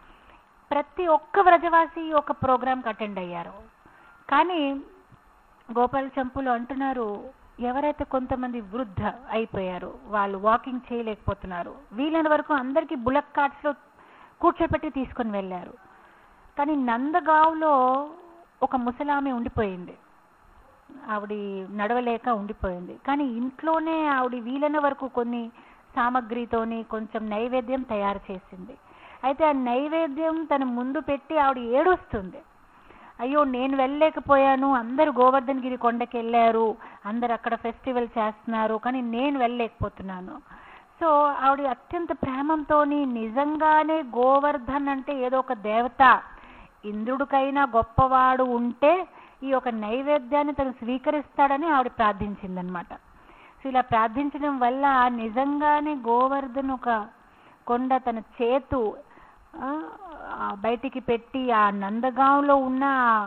ప్రతి ఒక్క వ్రజవాసి ఒక ప్రోగ్రాంకి అటెండ్ అయ్యారు. కానీ గోపాల చంపులు అంటున్నారు, ఎవరైతే కొంతమంది వృద్ధ అయిపోయారు, వాళ్ళు వాకింగ్ చేయలేకపోతున్నారు, వీళ్ళని వరకు అందరికీ బులక్ కార్ట్స్లో కూర్చోపెట్టి తీసుకొని వెళ్ళారు. కానీ నందగావ్లో ఒక ముసలామె ఉండిపోయింది, ఆవిడ నడవలేక ఉండిపోయింది. కానీ ఇంట్లోనే ఆవిడ వీలైన వరకు కొన్ని సామగ్రితోని కొంచెం నైవేద్యం తయారు చేసింది. అయితే ఆ నైవేద్యం తన ముందు పెట్టి ఆవిడ ఏడుస్తుంది, అయ్యో నేను వెళ్ళలేకపోయాను, అందరూ గోవర్ధన్ గిరి కొండకి వెళ్ళారు, అందరు అక్కడ ఫెస్టివల్ చేస్తున్నారు, కానీ నేను వెళ్ళలేకపోతున్నాను. సో ఆవిడ అత్యంత ప్రేమంతోని నిజంగానే గోవర్ధన్ అంటే ఏదో ఒక దేవత, ఇంద్రుడికైనా గొప్పవాడు ఉంటే ఈ యొక్క నైవేద్యాన్ని తను స్వీకరిస్తాడని ఆవిడ ప్రార్థించిందనమాట. సో ఇలా ప్రార్థించడం వల్ల నిజంగానే గోవర్ధన్ ఒక కొండ తన చేతు బయటికి పెట్టి ఆ నందగాంలో ఉన్న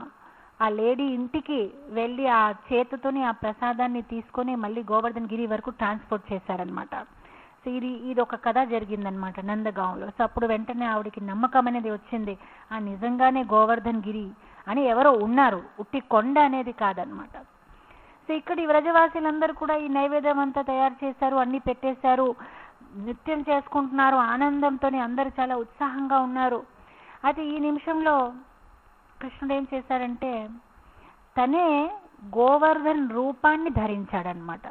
ఆ లేడీ ఇంటికి వెళ్ళి ఆ చేతుతోని ఆ ప్రసాదాన్ని తీసుకొని మళ్ళీ గోవర్ధన్ గిరి వరకు ట్రాన్స్పోర్ట్ చేశారనమాట. సో ఇది ఒక కథ జరిగిందనమాట నందగాంలో. సో అప్పుడు వెంటనే ఆవిడకి నమ్మకం అనేది వచ్చింది, ఆ నిజంగానే గోవర్ధన్ గిరి అని ఎవరో ఉన్నారు, ఉట్టి కొండ అనేది కాదనమాట. సో ఇక్కడ ఈ వ్రజవాసులందరూ కూడా ఈ నైవేద్యం అంతా తయారు చేశారు, అన్ని పెట్టేశారు, నృత్యం చేసుకుంటున్నారు, ఆనందంతో అందరూ చాలా ఉత్సాహంగా ఉన్నారు. అయితే ఈ నిమిషంలో కృష్ణుడు ఏం చేశారంటే తనే గోవర్ధన్ రూపాన్ని ధరించాడనమాట.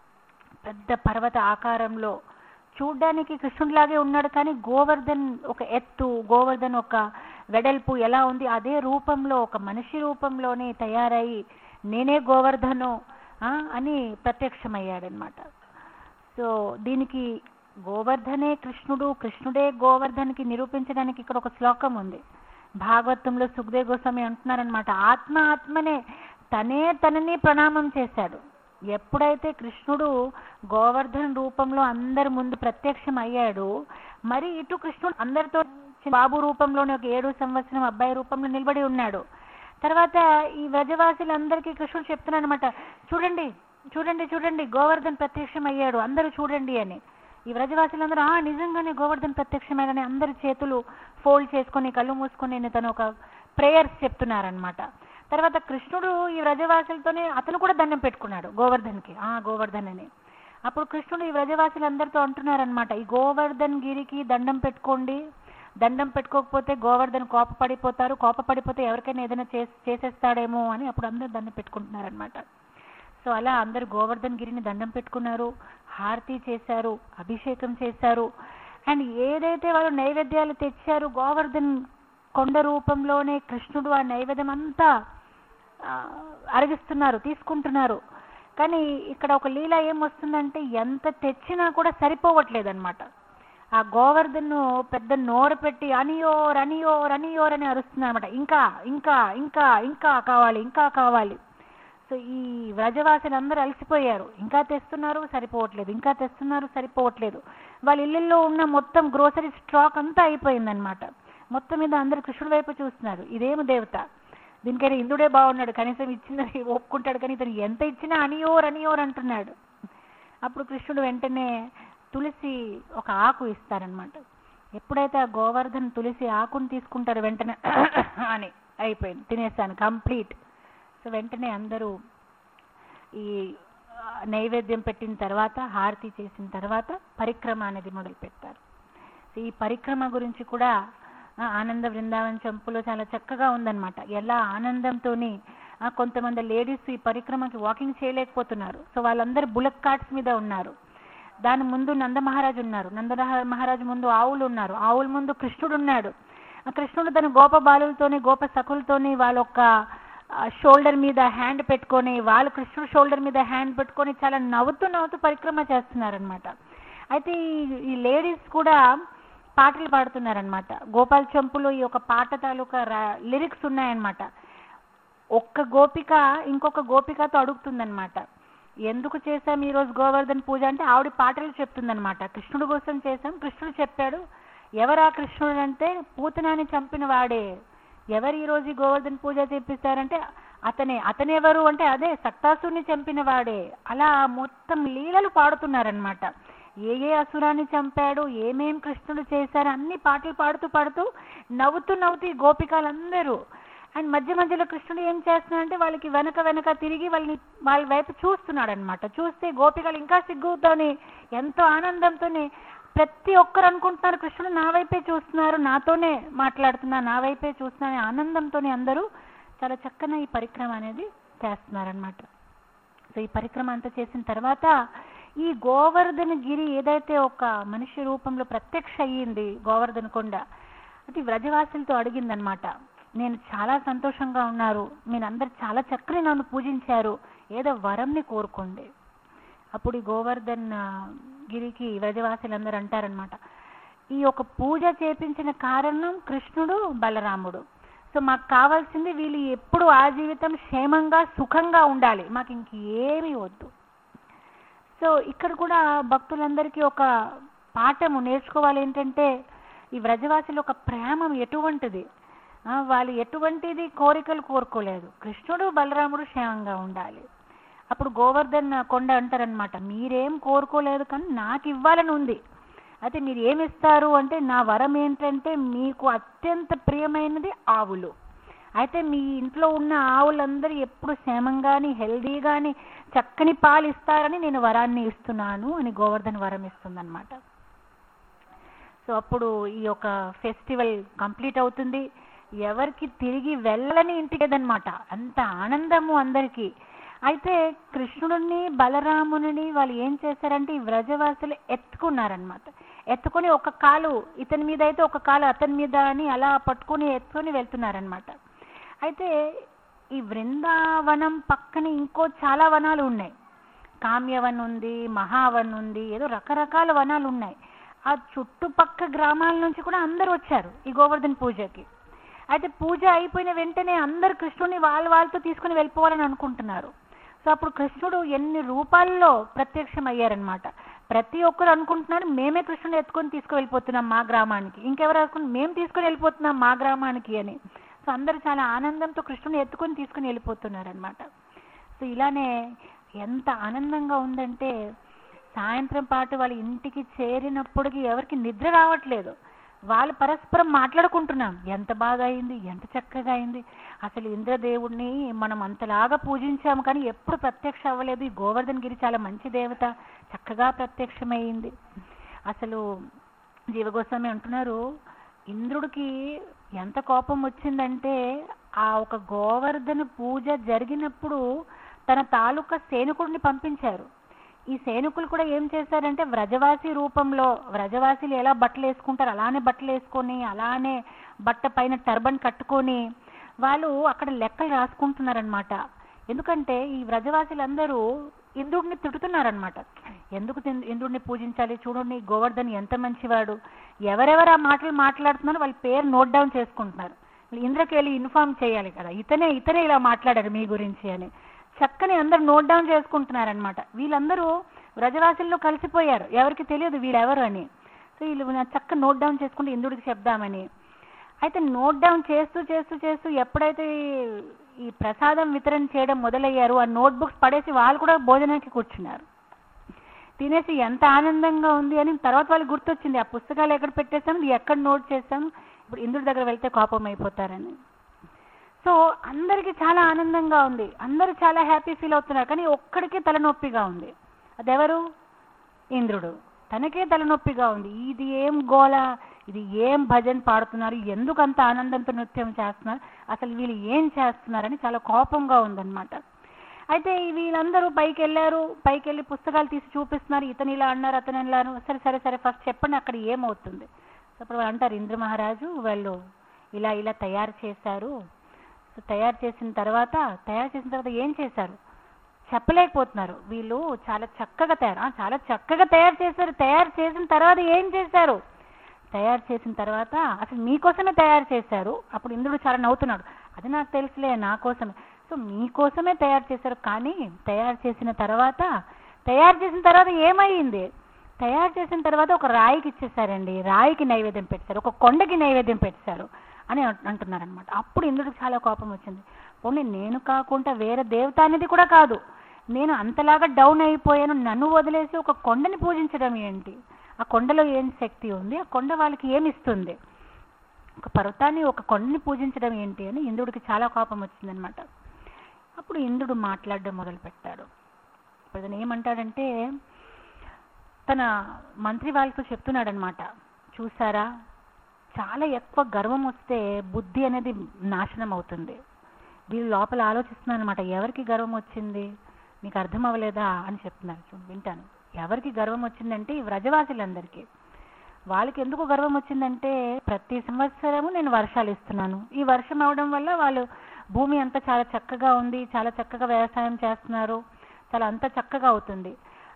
పెద్ద పర్వత ఆకారంలో చూడ్డానికి కృష్ణుడిలాగే ఉన్నాడు, కానీ గోవర్ధన్ ఒక ఎత్తు, గోవర్ధన్ ఒక వెడల్పు ఎలా ఉంది అదే రూపంలో ఒక మనిషి రూపంలోనే తయారయ్యి నేనే గోవర్ధను అని ప్రత్యక్షమయ్యాడనమాట. సో దీనికి గోవర్ధనే కృష్ణుడు, కృష్ణుడే గోవర్ధన్కి నిరూపించడానికి ఇక్కడ ఒక శ్లోకం ఉంది. భాగవతంలో సుఖదేవ్ గోస్వామి అంటున్నారనమాట, ఆత్మ ఆత్మనే తనే తనని ప్రణామం చేశాడు. ఎప్పుడైతే కృష్ణుడు గోవర్ధన్ రూపంలో అందరి ముందు ప్రత్యక్షం అయ్యాడు, మరి ఇటు కృష్ణుడు అందరితో బాబు రూపంలోనే ఒక 7 సంవత్సరం అబ్బాయి రూపంలో నిలబడి ఉన్నాడు. తర్వాత ఈ వ్రజవాసులందరికీ కృష్ణుడు చెప్తున్నాడు అనమాట, చూడండి చూడండి చూడండి గోవర్ధన్ ప్రత్యక్షం అయ్యాడు, అందరూ చూడండి అని. ఈ వ్రజవాసులందరూ నిజంగానే గోవర్ధన్ ప్రత్యక్షమయ్యాడని అందరి చేతులు ఫోల్డ్ చేసుకొని కళ్ళు మూసుకొని తను ఒక ప్రేయర్స్ చెప్తున్నారనమాట. తర్వాత కృష్ణుడు ఈ వ్రజవాసులతోనే అతను కూడా దండం పెట్టుకున్నాడు గోవర్ధన్కి, గోవర్ధన్ అని. అప్పుడు కృష్ణుడు ఈ వ్రజవాసులందరితో అంటున్నారనమాట, ఈ గోవర్ధన్ గిరికి దండం పెట్టుకోండి, దండం పెట్టుకోకపోతే గోవర్ధన్ కోపపడిపోతారు, కోపపడిపోతే ఎవరికైనా ఏదైనా చేసేస్తాడేమో అని అప్పుడు అందరూ దండం పెట్టుకుంటున్నారనమాట. సో అలా అందరూ గోవర్ధన్ గిరిని దండం పెట్టుకున్నారు, హారతి చేశారు, అభిషేకం చేశారు. అండ్ ఏదైతే వాళ్ళు నైవేద్యాలు తెచ్చారు గోవర్ధన్ కొండ రూపంలోనే కృష్ణుడు ఆ నైవేద్యం అంతా అరగిస్తున్నారు, తీసుకుంటున్నారు. కానీ ఇక్కడ ఒక లీల ఏమొస్తుందంటే ఎంత తెచ్చినా కూడా సరిపోవట్లేదు అనమాట. ఆ గోవర్ధన్ పెద్ద నోరు పెట్టి అనియోర్ అనియోర్ అనియోర్ అని అరుస్తున్నారు అనమాట, ఇంకా ఇంకా ఇంకా ఇంకా కావాలి ఇంకా కావాలి. సో ఈ వ్రజవాసులు అందరూ అలసిపోయారు, ఇంకా తెస్తున్నారు సరిపోవట్లేదు, ఇంకా తెస్తున్నారు సరిపోవట్లేదు. వాళ్ళ ఇళ్ళల్లో ఉన్న మొత్తం గ్రోసరీ స్టాక్ అంతా అయిపోయిందనమాట. మొత్తం మీద అందరు కృష్ణుడి వైపు చూస్తున్నారు, ఇదేమి దేవత, దీనికైనా ఇంద్రుడే బాగున్నాడు, కనీసం ఇచ్చిందని ఒప్పుకుంటాడు, కానీ ఇతను ఎంత ఇచ్చినా అనియోర్ అనియోర్ అంటున్నాడు. అప్పుడు కృష్ణుడు వెంటనే తులసి ఒక ఆకు ఇస్తారనమాట. ఎప్పుడైతే ఆ గోవర్ధన్ తులసి ఆకుని తీసుకుంటారు వెంటనే అని అయిపోయింది, తినేస్తాను కంప్లీట్. సో వెంటనే అందరూ ఈ నైవేద్యం పెట్టిన తర్వాత హారతి చేసిన తర్వాత పరిక్రమ అనేది మొదలు పెట్టారు. సో ఈ పరిక్రమ గురించి కూడా ఆనంద బృందావన్ చంపులో చాలా చక్కగా ఉందన్నమాట. ఎలా ఆనందంతో కొంతమంది లేడీస్ ఈ పరిక్రమకి వాకింగ్ చేయలేకపోతున్నారు, సో వాళ్ళందరూ బులక్ కార్ట్స్ మీద ఉన్నారు. దాని ముందు నంద మహారాజు ఉన్నారు, నంద మహారాజు ముందు ఆవులు ఉన్నారు, ఆవుల ముందు కృష్ణుడు ఉన్నాడు. ఆ కృష్ణుడు తన గోప బాలులతోని గోప సఖులతోని వాళ్ళొక్క షోల్డర్ మీద హ్యాండ్ పెట్టుకొని, వాళ్ళు కృష్ణుడు షోల్డర్ మీద హ్యాండ్ పెట్టుకొని చాలా నవ్వుతూ నవ్వుతూ పరిక్రమ చేస్తున్నారనమాట. అయితే ఈ లేడీస్ కూడా పాటలు పాడుతున్నారనమాట. గోపాల్ చంపులో ఈ యొక్క పాట తాలూకా లిరిక్స్ ఉన్నాయన్నమాట. ఒక్క గోపిక ఇంకొక గోపికతో అడుగుతుందనమాట, ఎందుకు చేశాం ఈరోజు గోవర్ధన్ పూజ అంటే ఆవిడ పాటలు చెప్తుందనమాట. కృష్ణుడు కోసం చేశాం, కృష్ణుడు చెప్పాడు. ఎవరా కృష్ణుడు అంటే పూతనాన్ని చంపిన వాడే. ఎవరు ఈరోజు గోవర్ధన్ పూజ చేపిస్తారంటే అతనెవరు అంటే అదే సక్తాసుని చంపిన వాడే. అలా మొత్తం లీలలు పాడుతున్నారనమాట. ఏ అసురాన్ని చంపాడు, ఏమేం కృష్ణుడు చేశారు అన్ని పాటలు పాడుతూ పాడుతూ నవ్వుతూ నవ్వుతూ ఈ గోపికలందరూ. అండ్ మధ్య మధ్యలో కృష్ణుడు ఏం చేస్తున్నాడంటే వాళ్ళకి వెనక తిరిగి వాళ్ళ వైపు చూస్తున్నాడు అనమాట. చూస్తే గోపికలు ఇంకా సిగ్గుతోని ఎంతో ఆనందంతోనే ప్రతి ఒక్కరు అనుకుంటున్నారు కృష్ణుడు నా వైపే చూస్తున్నారు, నాతోనే మాట్లాడుతున్నారు, నా వైపే చూస్తున్నారు ఆనందంతోనే అందరూ చాలా చక్కగా ఈ పరిక్రమ అనేది చేస్తున్నారనమాట. సో ఈ పరిక్రమ అంతా చేసిన తర్వాత ఈ గోవర్ధన గిరి ఏదైతే ఒక మనిషి రూపంలో ప్రత్యక్ష అయ్యింది గోవర్ధన కొండ, అది వ్రజవాసులతో అడిగిందనమాట, నేను చాలా సంతోషంగా ఉన్నారు, మీరందరూ చాలా చక్కని నన్ను పూజించారు, ఏదో వరంని కోరుకోండి. అప్పుడు ఈ గోవర్ధన్ గిరికి వ్రజవాసులందరూ అంటారనమాట, ఈ ఒక పూజ చేపించిన కారణం కృష్ణుడు బలరాముడు. సో మాకు కావాల్సింది వీళ్ళు ఎప్పుడు ఆ జీవితం క్షేమంగా సుఖంగా ఉండాలి, మాకు ఇంకేమీ వద్దు. సో ఇక్కడ కూడా భక్తులందరికీ ఒక పాఠము నేర్చుకోవాలి ఏంటంటే, ఈ వ్రజవాసులు ఒక ప్రేమ ఎటువంటిది, వాళ్ళు ఎటువంటిది కోరికలు కోరుకోలేదు, కృష్ణుడు బలరాముడు క్షేమంగా ఉండాలి. అప్పుడు గోవర్ధన్ కొండ అంటారనమాట, మీరేం కోరుకోలేదు కానీ నాకు ఇవ్వాలని ఉంది, అయితే మీరు ఏమిస్తారు అంటే, నా వరం ఏంటంటే మీకు అత్యంత ప్రియమైనది ఆవులు, అయితే మీ ఇంట్లో ఉన్న ఆవులందరూ ఎప్పుడు క్షేమంగాని హెల్దీగాని చక్కని పాలు ఇస్తారని నేను వరాన్ని ఇస్తున్నాను అని గోవర్ధన్ వరం ఇస్తుందన్నమాట. సో అప్పుడు ఈ యొక్క ఫెస్టివల్ కంప్లీట్ అవుతుంది. ఎవరికి తిరిగి వెళ్ళని ఇంటికి లేదనమాట, అంత ఆనందము అందరికీ. అయితే కృష్ణుడిని బలరాముని వాళ్ళు ఏం చేశారంటే, ఈ వ్రజవాసులు ఎత్తుకున్నారనమాట. ఎత్తుకొని ఒక కాలు ఇతని మీద అయితే ఒక కాలు అతని మీద అని అలా పట్టుకొని ఎత్తుకొని వెళ్తున్నారనమాట. అయితే ఈ బృందావనం పక్కన ఇంకో చాలా వనాలు ఉన్నాయి, కామ్యవన్ ఉంది, మహావన్ ఉంది, ఏదో రకరకాల వనాలు ఉన్నాయి. ఆ చుట్టుపక్క గ్రామాల నుంచి కూడా అందరూ వచ్చారు ఈ గోవర్ధన్ పూజకి. అయితే పూజ అయిపోయిన వెంటనే అందరు కృష్ణుడిని వాళ్ళతో తీసుకుని వెళ్ళిపోవాలని అనుకుంటున్నారు. సో అప్పుడు కృష్ణుడు ఎన్ని రూపాల్లో ప్రత్యక్షం అయ్యారనమాట. ప్రతి ఒక్కరు అనుకుంటున్నారు మేమే కృష్ణుని ఎత్తుకొని తీసుకువెళ్ళిపోతున్నాం మా గ్రామానికి, ఇంకెవరు అనుకుంటున్నారు మేము తీసుకుని వెళ్ళిపోతున్నాం మా గ్రామానికి అని. సో అందరూ చాలా ఆనందంతో కృష్ణుని ఎత్తుకొని తీసుకుని వెళ్ళిపోతున్నారనమాట. సో ఇలానే ఎంత ఆనందంగా ఉందంటే, సాయంత్రం పాటు వాళ్ళ ఇంటికి చేరినప్పటికీ ఎవరికి నిద్ర రావట్లేదు. వాళ్ళు పరస్పరం మాట్లాడుకుంటున్నాం, ఎంత బాగా అయింది, ఎంత చక్కగా అయింది, అసలు ఇంద్రదేవుడిని మనం అంతలాగా పూజించాము కానీ ఎప్పుడు ప్రత్యక్ష అవ్వలేదు, ఈ గోవర్ధన్ గిరి చాలా మంచి దేవత చక్కగా ప్రత్యక్షమైంది. అసలు జీవగోస్వామి అంటున్నారు, ఇంద్రుడికి ఎంత కోపం వచ్చిందంటే, ఆ ఒక గోవర్ధన పూజ జరిగినప్పుడు తన తాలూకా సైనికుడిని పంపించారు. ఈ సైనికులు కూడా ఏం చేశారంటే, వ్రజవాసి రూపంలో, వ్రజవాసులు ఎలా బట్టలు వేసుకుంటారు అలానే బట్టలు వేసుకొని, అలానే బట్ట పైన టర్బన్ కట్టుకొని వాళ్ళు అక్కడ లెక్కలు రాసుకుంటున్నారనమాట. ఎందుకంటే ఈ వ్రజవాసులందరూ ఇంద్రుడిని తిడుతున్నారనమాట, ఎందుకు ఇంద్రుడిని పూజించాలి, చూడండి గోవర్ధన్ ఎంత మంచివాడు, ఎవరెవరు ఆ మాటలు మాట్లాడుతున్నారో వాళ్ళ పేరు నోట్ డౌన్ చేసుకుంటున్నారు. ఇంద్రకి వెళ్ళి ఇన్ఫార్మ్ చేయాలి కదా, ఇతనే ఇలా మాట్లాడారు మీ గురించి అని చక్కని అందరు నోట్ డౌన్ చేసుకుంటున్నారనమాట. వీళ్ళందరూ వ్రజవాసుల్లో కలిసిపోయారు, ఎవరికి తెలియదు వీళ్ళెవరు అని. సో వీళ్ళు చక్క నోట్ డౌన్ చేసుకుంటే ఇంద్రుడికి చెప్దామని. అయితే నోట్ డౌన్ చేస్తూ చేస్తూ చేస్తూ ఎప్పుడైతే ఈ ప్రసాదం వితరణ చేయడం మొదలయ్యారు, ఆ నోట్ బుక్స్ పడేసి వాళ్ళు కూడా భోజనానికి కూర్చున్నారు. తినేసి ఎంత ఆనందంగా ఉంది అని తర్వాత వాళ్ళకి గుర్తొచ్చింది, ఆ పుస్తకాలు ఎక్కడ పెట్టేసాము, ఎక్కడ నోట్ చేస్తాము, ఇప్పుడు ఇంద్రుడి దగ్గర వెళ్తే కోపం అయిపోతారని. సో అందరికీ చాలా ఆనందంగా ఉంది, అందరూ చాలా హ్యాపీ ఫీల్ అవుతున్నారు. కానీ ఒక్కడికే తలనొప్పిగా ఉంది, అదెవరు? ఇంద్రుడు. తనకే తలనొప్పిగా ఉంది, ఇది ఏం గోల, ఇది ఏం భజన్ పాడుతున్నారు, ఎందుకు అంత ఆనందంతో నృత్యం చేస్తున్నారు, అసలు వీళ్ళు ఏం చేస్తున్నారని చాలా కోపంగా ఉందన్నమాట. అయితే వీళ్ళందరూ పైకి వెళ్ళారు, పైకి వెళ్ళి పుస్తకాలు తీసి చూపిస్తున్నారు, ఇతను ఇలా అన్నారు అతను ఇలా అన్నారు. సరే సరే సరే ఫస్ట్ చెప్పండి అక్కడ ఏమవుతుంది. అప్పుడు అంటారు, ఇంద్ర మహారాజు వాళ్ళు ఇలా ఇలా తయారు చేశారు. సో తయారు చేసిన తర్వాత ఏం చేశారు చెప్పలేకపోతున్నారు. వీళ్ళు చాలా చక్కగా తయారు చేశారు. తయారు చేసిన తర్వాత ఏం చేశారు? తయారు చేసిన తర్వాత అసలు మీకోసమే తయారు చేశారు. అప్పుడు ఇంద్రుడు చాలా నవ్వుతున్నాడు, అది నాకు తెలుసులే, నా కోసమే. సో మీకోసమే తయారు చేశారు, కానీ తయారు చేసిన తర్వాత ఏమైంది? తయారు చేసిన తర్వాత ఒక రాయికి ఇచ్చేసారండి, రాయికి నైవేద్యం పెట్టారు, ఒక కొండకి నైవేద్యం పెట్టారు అని అంటున్నారనమాట. అప్పుడు ఇంద్రుడికి చాలా కోపం వచ్చింది. పోనీ నేను కాకుండా వేరే దేవత అనేది కూడా కాదు, నేను అంతలాగా డౌన్ అయిపోయాను, నన్ను వదిలేసి ఒక కొండని పూజించడం ఏంటి? ఆ కొండలో ఏం శక్తి ఉంది? ఆ కొండ వాళ్ళకి ఏమిస్తుంది? ఒక పర్వతాన్ని ఒక కొండని పూజించడం ఏంటి అని ఇంద్రుడికి చాలా కోపం వచ్చిందనమాట. అప్పుడు ఇంద్రుడు మాట్లాడడం మొదలు పెట్టాడు. ఇప్పుడు అతను ఏమంటాడంటే, తన మంత్రి వాళ్ళతో చెప్తున్నాడు అనమాట, చూసారా, చాలా ఎక్కువ గర్వం వస్తే బుద్ధి అనేది నాశనం అవుతుంది. వీళ్ళు లోపల ఆలోచిస్తున్నారు అనమాట, ఎవరికి గర్వం వచ్చింది, మీకు అర్థం అవ్వలేదా అని చెప్తున్నారు. వింటాను. ఎవరికి గర్వం వచ్చిందంటే ఈ వ్రజవాసులందరికీ. వాళ్ళకి ఎందుకు గర్వం వచ్చిందంటే, ప్రతి సంవత్సరము నేను వర్షాలు ఇస్తున్నాను, ఈ వర్షం అవడం వల్ల వాళ్ళు భూమి అంతా చాలా చక్కగా ఉంది, చాలా చక్కగా వ్యవసాయం చేస్తున్నారు, చాలా అంతా చక్కగా అవుతుంది.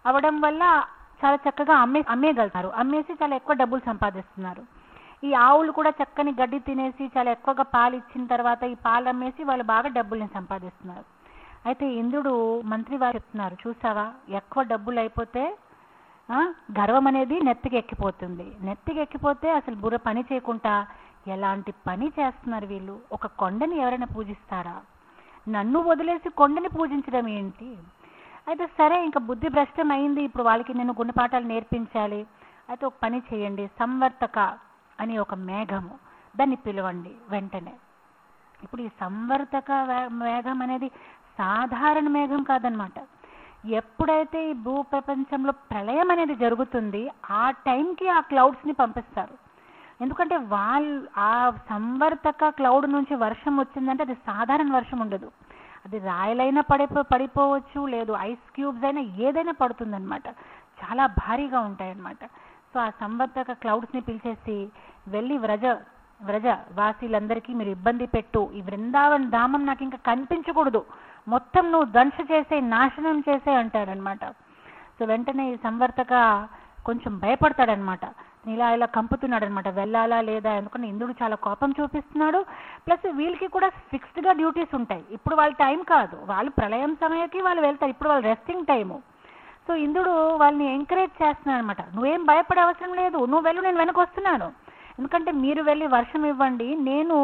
అవడం వల్ల చాలా చక్కగా అమ్మేయగలుగుతారు. అమ్మేసి చాలా ఎక్కువ డబ్బులు సంపాదిస్తున్నారు. ఈ ఆవులు కూడా చక్కని గడ్డి తినేసి చాలా ఎక్కువగా పాలు ఇచ్చిన తర్వాత ఈ పాలు అమ్మేసి వాళ్ళు బాగా డబ్బుల్ని సంపాదిస్తున్నారు. అయితే ఇంద్రుడు మంత్రి వారు చెప్తున్నారు, చూసావా, ఎక్కువ డబ్బులు అయిపోతే గర్వం అనేది నెత్తికి ఎక్కిపోతుంది. నెత్తికి ఎక్కిపోతే అసలు బుర్ర పని చేయకుండా ఎలాంటి పని చేస్తున్నారు వీళ్ళు. ఒక కొండని ఎవరైనా పూజిస్తారా? నన్ను వదిలేసి కొండని పూజించడం ఏంటి? అయితే సరే, ఇంకా బుద్ధి భ్రష్టం అయింది. ఇప్పుడు వాళ్ళకి నేను గుణపాఠాలు నేర్పించాలి. అయితే ఒక పని చేయండి, సంవర్తక అని ఒక మేఘము, దాన్ని పిలవండి వెంటనే. ఇప్పుడు ఈ సంవర్తక మేఘం అనేది సాధారణ మేఘం కాదనమాట. ఎప్పుడైతే ఈ భూ ప్రపంచంలో ప్రళయం అనేది జరుగుతుంది ఆ టైంకి ఆ క్లౌడ్స్ని పంపిస్తారు. ఎందుకంటే వాళ్ళు ఆ సంవర్తక క్లౌడ్ నుంచి వర్షం వచ్చిందంటే అది సాధారణ వర్షం ఉండదు. అది రాయలైనా పడిపోవచ్చు, లేదు ఐస్ క్యూబ్స్ అయినా ఏదైనా పడుతుందన్నమాట. చాలా భారీగా ఉంటాయన్నమాట. సో ఆ సంవర్తక క్లౌడ్స్ని పిలిచేసి వెళ్ళి వ్రజ వాసీలందరికీ మీరు ఇబ్బంది పెట్టు, ఈ వృందావన్ ధామం నాకు ఇంకా కనిపించకూడదు, మొత్తం నువ్వు ధ్వంస చేసే, నాశనం చేసే అంటాడనమాట. సో వెంటనే ఈ సంవర్తక కొంచెం భయపడతాడనమాట. ఇలా కంపుతున్నాడు అనమాట, వెళ్ళాలా లేదా. ఎందుకంటే ఇంద్రుడు చాలా కోపం చూపిస్తున్నాడు. ప్లస్ వీళ్ళకి కూడా ఫిక్స్డ్గా డ్యూటీస్ ఉంటాయి. ఇప్పుడు వాళ్ళ టైం కాదు, వాళ్ళు ప్రళయం సమయానికి వాళ్ళు వెళ్తారు, ఇప్పుడు వాళ్ళు రెస్టింగ్ టైము. సో ఇంద్రుడు వాళ్ళని ఎంకరేజ్ చేస్తున్నాడు అనమాట, నువ్వేం భయపడే అవసరం లేదు, నువ్వు వెళ్ళు, నేను వెనక వస్తున్నాను. ఎందుకంటే మీరు వెళ్ళి వర్షం ఇవ్వండి, నేను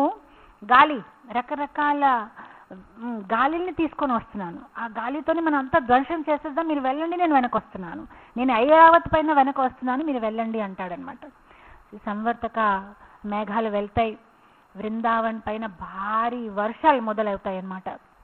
రకరకాల గాలిని తీసుకొని వస్తున్నాను, ఆ గాలితోని మనం అంతా ధ్వంసం చేసేద్దాం, మీరు వెళ్ళండి, నేను వెనక వస్తున్నాను, నేను ఐరావత్ పైన వెనక వస్తున్నాను, మీరు వెళ్ళండి అంటాడనమాట. సంవర్తక మేఘాలు వెళ్తాయి, వృందావన్ పైన భారీ వర్షాలు మొదలవుతాయి అన్నమాట.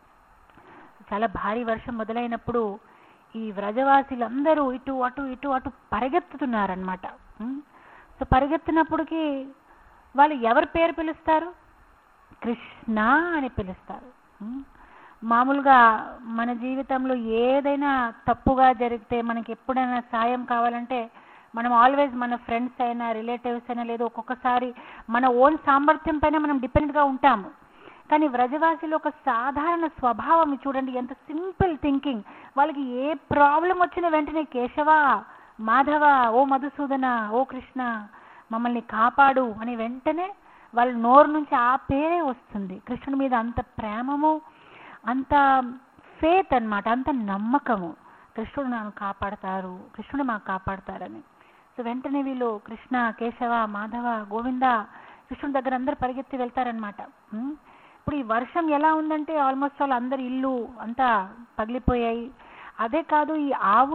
చాలా భారీ వర్షం మొదలైనప్పుడు ఈ వ్రజవాసులందరూ ఇటు అటు పరిగెత్తుతున్నారనమాట. సో పరిగెత్తినప్పటికీ వాళ్ళు ఎవరి పేరు పిలుస్తారు? కృష్ణ అని పిలుస్తారు. మామూలుగా మన జీవితంలో ఏదైనా తప్పుగా జరిగితే, మనకి ఎప్పుడైనా సాయం కావాలంటే మనం ఆల్వేస్ మన ఫ్రెండ్స్ అయినా రిలేటివ్స్ అయినా లేదు ఒక్కొక్కసారి మన ఓన్ సామర్థ్యం పైన మనం డిపెండ్గా ఉంటాము. కానీ వ్రజవాసులు ఒక సాధారణ స్వభావం చూడండి, ఎంత సింపుల్ థింకింగ్. వాళ్ళకి ఏ ప్రాబ్లం వచ్చినా వెంటనే కేశవ, మాధవ, ఓ మధుసూదన, ఓ కృష్ణ మమ్మల్ని కాపాడు అని వెంటనే వాళ్ళ నోరు నుంచి ఆ పేరే వస్తుంది. కృష్ణుడి మీద అంత ప్రేమము, అంత ఫేత్ అన్నమాట, అంత నమ్మకము. కృష్ణుడు నన్ను కాపాడతారు, కృష్ణుడు మాకు కాపాడతారని. సో వెంటనే వీళ్ళు కృష్ణ, కేశవ, మాధవ, గోవింద కృష్ణుడి దగ్గర అందరు పరిగెత్తి వెళ్తారనమాట. ఇప్పుడు ఈ వర్షం ఎలా ఉందంటే ఆల్మోస్ట్ వాళ్ళు అందరు ఇల్లు అంతా పగిలిపోయాయి. అదే కాదు, ఈ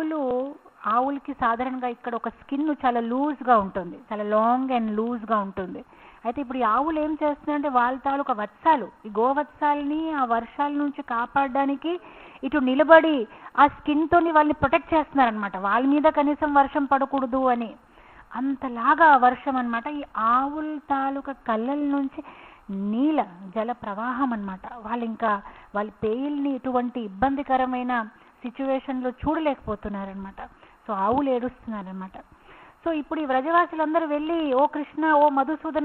ఆవులకి సాధారణంగా ఇక్కడ ఒక స్కిన్ చాలా లూజ్గా ఉంటుంది, చాలా లాంగ్ అండ్ లూజ్గా ఉంటుంది. అయితే ఇప్పుడు ఈ ఆవులు ఏం చేస్తున్నాయంటే వాళ్ళ తాలూకా వత్సాలు, ఈ గోవత్సాలని ఆ వర్షాల నుంచి కాపాడడానికి ఇటు నిలబడి ఆ స్కిన్తోని వాళ్ళని ప్రొటెక్ట్ చేస్తున్నారనమాట, వాళ్ళ మీద కనీసం వర్షం పడకూడదు అని. అంతలాగా వర్షం అనమాట. ఈ ఆవుల తాలూకా కళ్ళల నుంచి నీల జల ప్రవాహం అనమాట. వాళ్ళ పేయిల్ని ఇటువంటి ఇబ్బందికరమైన సిచ్యువేషన్లో చూడలేకపోతున్నారనమాట. సో ఆవులు ఏడుస్తున్నారనమాట. సో ఇప్పుడు ఈ వ్రజవాసులందరూ వెళ్ళి ఓ కృష్ణ, ఓ మధుసూదన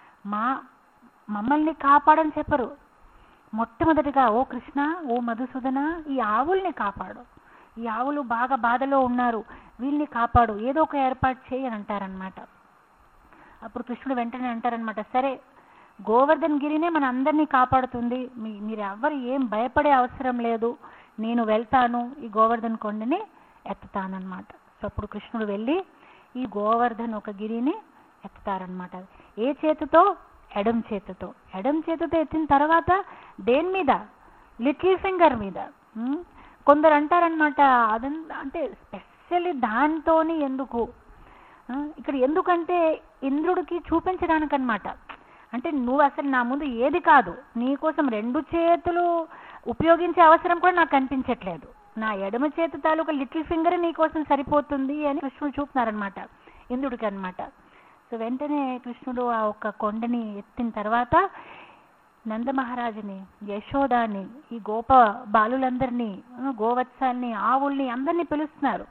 మమ్మల్ని కాపాడని చెప్పరు. మొట్టమొదటిగా ఓ కృష్ణ, ఓ మధుసూదన ఈ ఆవుల్ని కాపాడు, ఈ ఆవులు బాగా బాధలో ఉన్నారు, వీళ్ళని కాపాడు, ఏదో ఒక ఏర్పాటు చేయి అని అంటారనమాట. అప్పుడు కృష్ణుడు వెంటనే అంటారనమాట, సరే గోవర్ధన్ గిరినే మన అందరినీ కాపాడుతుంది, మీరు ఎవ్వరు ఏం భయపడే అవసరం లేదు, నేను వెళ్తాను, ఈ గోవర్ధన్ కొండని ఎత్తుతానమాట. సో అప్పుడు కృష్ణుడు వెళ్ళి ఈ గోవర్ధన్ ఒక గిరిని ఎత్తుతారనమాట. ఏ చేతితో? ఎడం చేతితో. ఎడం చేతితో ఎత్తిన తర్వాత దేని మీద? లిటిల్ ఫింగర్ మీద. కొందరు అంటారనమాట, అదంతా అంటే స్పెషల్లీ దాంతోని ఎందుకు ఇక్కడ, ఎందుకంటే ఇంద్రుడికి చూపించడానికి అనమాట. అంటే నువ్వు అసలు నా ముందు ఏది కాదు, నీకోసం 2 చేతులు ఉపయోగించే అవసరం కూడా నాకు కనిపించట్లేదు, నా ఎడమ చేతి తాలూకా లిటిల్ ఫింగర్ నీకోసం సరిపోతుంది అని కృష్ణుడు చూపుతున్నారనమాట ఇంద్రుడికి అనమాట. సో వెంటనే కృష్ణుడు ఆ ఒక్క కొండని ఎత్తిన తర్వాత నందమహారాజుని, యశోదాని, ఈ గోప బాలులందరినీ, గోవత్సాల్ని, ఆవుల్ని అందరినీ పిలుస్తున్నారు.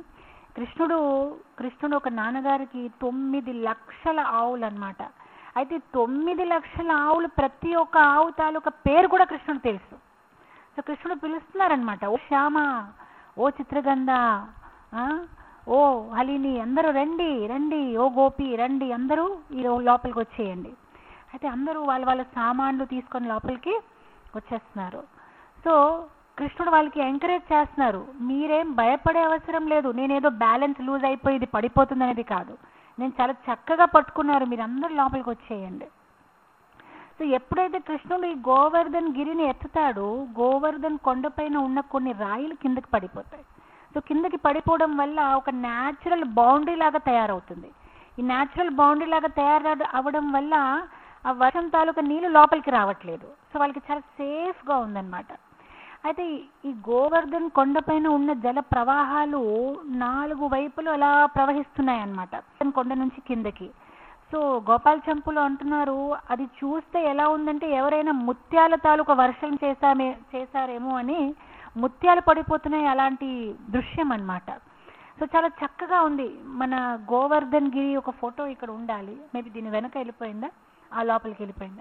కృష్ణుడు ఒక నాన్నగారికి 9 లక్షల ఆవులు అనమాట. అయితే 9 లక్షల ఆవులు, ప్రతి ఒక్క ఆవు తాలూకా పేరు కూడా కృష్ణుడు తెలుసు. సో కృష్ణుడు పిలుస్తున్నారనమాట, ఓ శ్యామ, ఓ చిత్రగంధ, ఓ హలిని అందరూ రండి రండి, ఓ గోపి రండి, అందరూ ఈ లోపలికి వచ్చేయండి. అయితే అందరూ వాళ్ళ సామాన్లు తీసుకొని లోపలికి వచ్చేస్తున్నారు. సో కృష్ణుడు వాళ్ళకి ఎంకరేజ్ చేస్తున్నారు, మీరేం భయపడే అవసరం లేదు, నేనేదో బ్యాలెన్స్ లూజ్ అయిపోయి ఇది పడిపోతుంది అనేది కాదు, నేను చాలా చక్కగా పట్టుకున్నారు, మీరు అందరూ లోపలికి వచ్చేయండి. సో ఎప్పుడైతే కృష్ణుడు ఈ గోవర్ధన్ గిరిని ఎత్తుతాడో గోవర్ధన్ కొండపైన ఉన్న కొన్ని రాయిలు కిందకి పడిపోతాయి. సో కిందకి పడిపోవడం వల్ల ఒక న్యాచురల్ బౌండరీ లాగా తయారవుతుంది. ఈ న్యాచురల్ బౌండరీ లాగా అవ్వడం వల్ల ఆ వర్షం తాలూకా నీళ్లు లోపలికి రావట్లేదు. సో వాళ్ళకి చాలా సేఫ్గా ఉందన్నమాట. అయితే ఈ గోవర్ధన్ కొండపైన ఉన్న జల ప్రవాహాలు 4 వైపులు అలా ప్రవహిస్తున్నాయి అన్నమాట, కొండ నుంచి కిందకి. సో గోపాల్ చంపులు అంటున్నారు, అది చూస్తే ఎలా ఉందంటే ఎవరైనా ముత్యాల తాలూకా వర్షం చేశారేమో అని ముత్యాలు పడిపోతున్నాయి, అలాంటి దృశ్యం అన్నమాట. సో చాలా చక్కగా ఉంది. మన గోవర్ధన్ గిరి ఒక ఫోటో ఇక్కడ ఉండాలి, మేబీ దీని వెనక వెళ్ళిపోయిందా, ఆ లోపలికి వెళ్ళిపోయింది.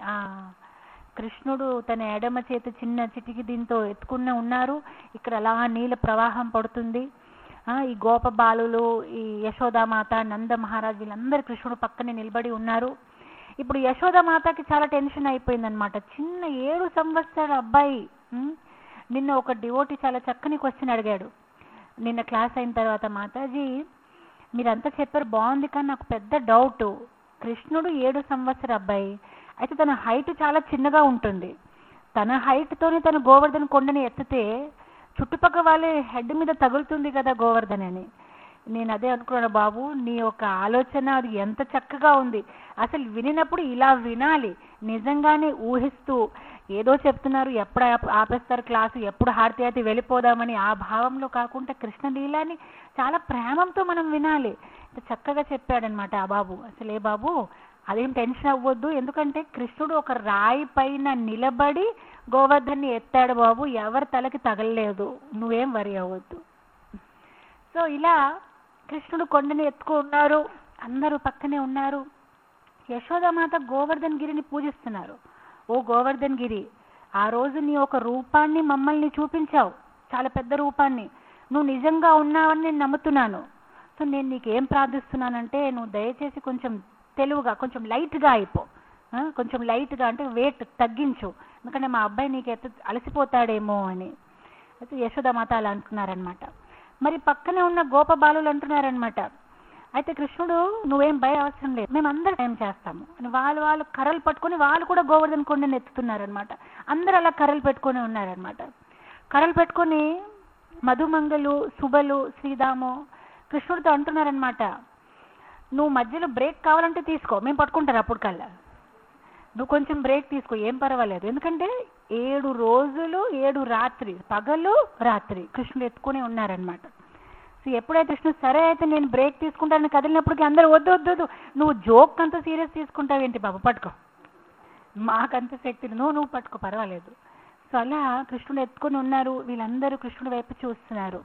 కృష్ణుడు తన ఎడమ చేతి చిన్న చిటికి దీంతో ఎత్తుకున్న ఉన్నారు, ఇక్కడ అలా నీళ్ళ ప్రవాహం పడుతుంది. ఈ గోప బాలులు, ఈ యశోదామాత, నంద మహారాజ్ వీళ్ళందరూ కృష్ణుడు పక్కనే నిలబడి ఉన్నారు. ఇప్పుడు యశోదామాతకి చాలా టెన్షన్ అయిపోయిందనమాట. చిన్న 7 సంవత్సరాల అబ్బాయి నిన్న ఒక డివోటీ చాలా చక్కని క్వశ్చన్ అడిగాడు నిన్న క్లాస్ అయిన తర్వాత, మాతాజీ మీరంతా చెప్పారు బాగుంది, కానీ నాకు పెద్ద డౌట్, కృష్ణుడు 7 సంవత్సరాల అబ్బాయి అయితే తన హైట్ చాలా చిన్నగా ఉంటుంది, తన హైట్తోనే తను గోవర్ధన్ కొండని ఎత్తితే చుట్టుపక్కల వాళ్ళ హెడ్ మీద తగులుతుంది కదా గోవర్ధన్ అని. నేను అదే అనుకున్నాను, బాబు నీ యొక్క ఆలోచన అది ఎంత చక్కగా ఉంది, అసలు వినినప్పుడు ఇలా వినాలి, నిజంగానే ఊహిస్తూ ఏదో చెప్తున్నారు, ఎప్పుడు ఆపేస్తారు క్లాసు, ఎప్పుడు హారతి అయితే వెళ్ళిపోదామని ఆ భావంలో కాకుండా కృష్ణలీలాని చాలా ప్రేమంతో మనం వినాలి. చక్కగా చెప్పాడనమాట ఆ బాబు. అసలు ఏ బాబు అదేం టెన్షన్ అవ్వద్దు, ఎందుకంటే కృష్ణుడు ఒక రాయి పైన నిలబడి గోవర్ధన్ని ఎత్తాడు బాబు, ఎవరి తలకి తగలలేదు, నువ్వేం వరి అవ్వద్దు. సో ఇలా కృష్ణుడు కొండని ఎత్తుకున్నారు, అందరూ పక్కనే ఉన్నారు. యశోదామాత గోవర్ధన్ గిరిని పూజిస్తున్నారు. ఓ గోవర్ధన్ గిరి, ఆ రోజు నీ ఒక రూపాన్ని మమ్మల్ని చూపించావు, చాలా పెద్ద రూపాన్ని, నువ్వు నిజంగా ఉన్నావని నేను నమ్ముతున్నాను. సో నేను నీకేం ప్రార్థిస్తున్నానంటే నువ్వు దయచేసి కొంచెం తెలుగుగా కొంచెం లైట్గా అయిపో, కొంచెం లైట్గా అంటే వెయిట్ తగ్గించు, ఎందుకంటే మా అబ్బాయి నీకు అలసిపోతాడేమో అని. అయితే యశోదామాత అలా అంటున్నారనమాట. మరి పక్కనే ఉన్న గోప బాలులు అంటున్నారనమాట, అయితే కృష్ణుడు నువ్వేం భయం అవసరం లేదు, మేమందరం ఏం చేస్తాము అని వాళ్ళు కర్రలు పట్టుకొని వాళ్ళు కూడా గోవర్ధన్ కొండని ఎత్తుతున్నారనమాట. అందరూ అలా కర్రలు పెట్టుకొని ఉన్నారనమాట. కర్రలు పెట్టుకొని మధుమంగలు, సుబలు, శ్రీదాము కృష్ణుడితో అంటున్నారనమాట, నువ్వు మధ్యలో బ్రేక్ కావాలంటే తీసుకో, మేము పట్టుకుంటారు అప్పుడు కల్లా, నువ్వు కొంచెం బ్రేక్ తీసుకో, ఏం పర్వాలేదు, ఎందుకంటే 7 రోజులు 7 రాత్రి, పగలు రాత్రి కృష్ణుడు ఎత్తుకునే ఉన్నారనమాట. సో ఎప్పుడైతే కృష్ణుడు సరే అయితే నేను బ్రేక్ తీసుకుంటానని కదిలినప్పటికీ అందరూ వద్దు వద్దు వద్దు, నువ్వు జోక్ అంత సీరియస్ తీసుకుంటావేంటి బాబు, పట్టుకో, మాకంత శక్తి నువ్వు పట్టుకో పర్వాలేదు. సో అలా కృష్ణుడు ఎత్తుకొని ఉన్నారు, వీళ్ళందరూ కృష్ణుడి వైపు చూస్తున్నారు.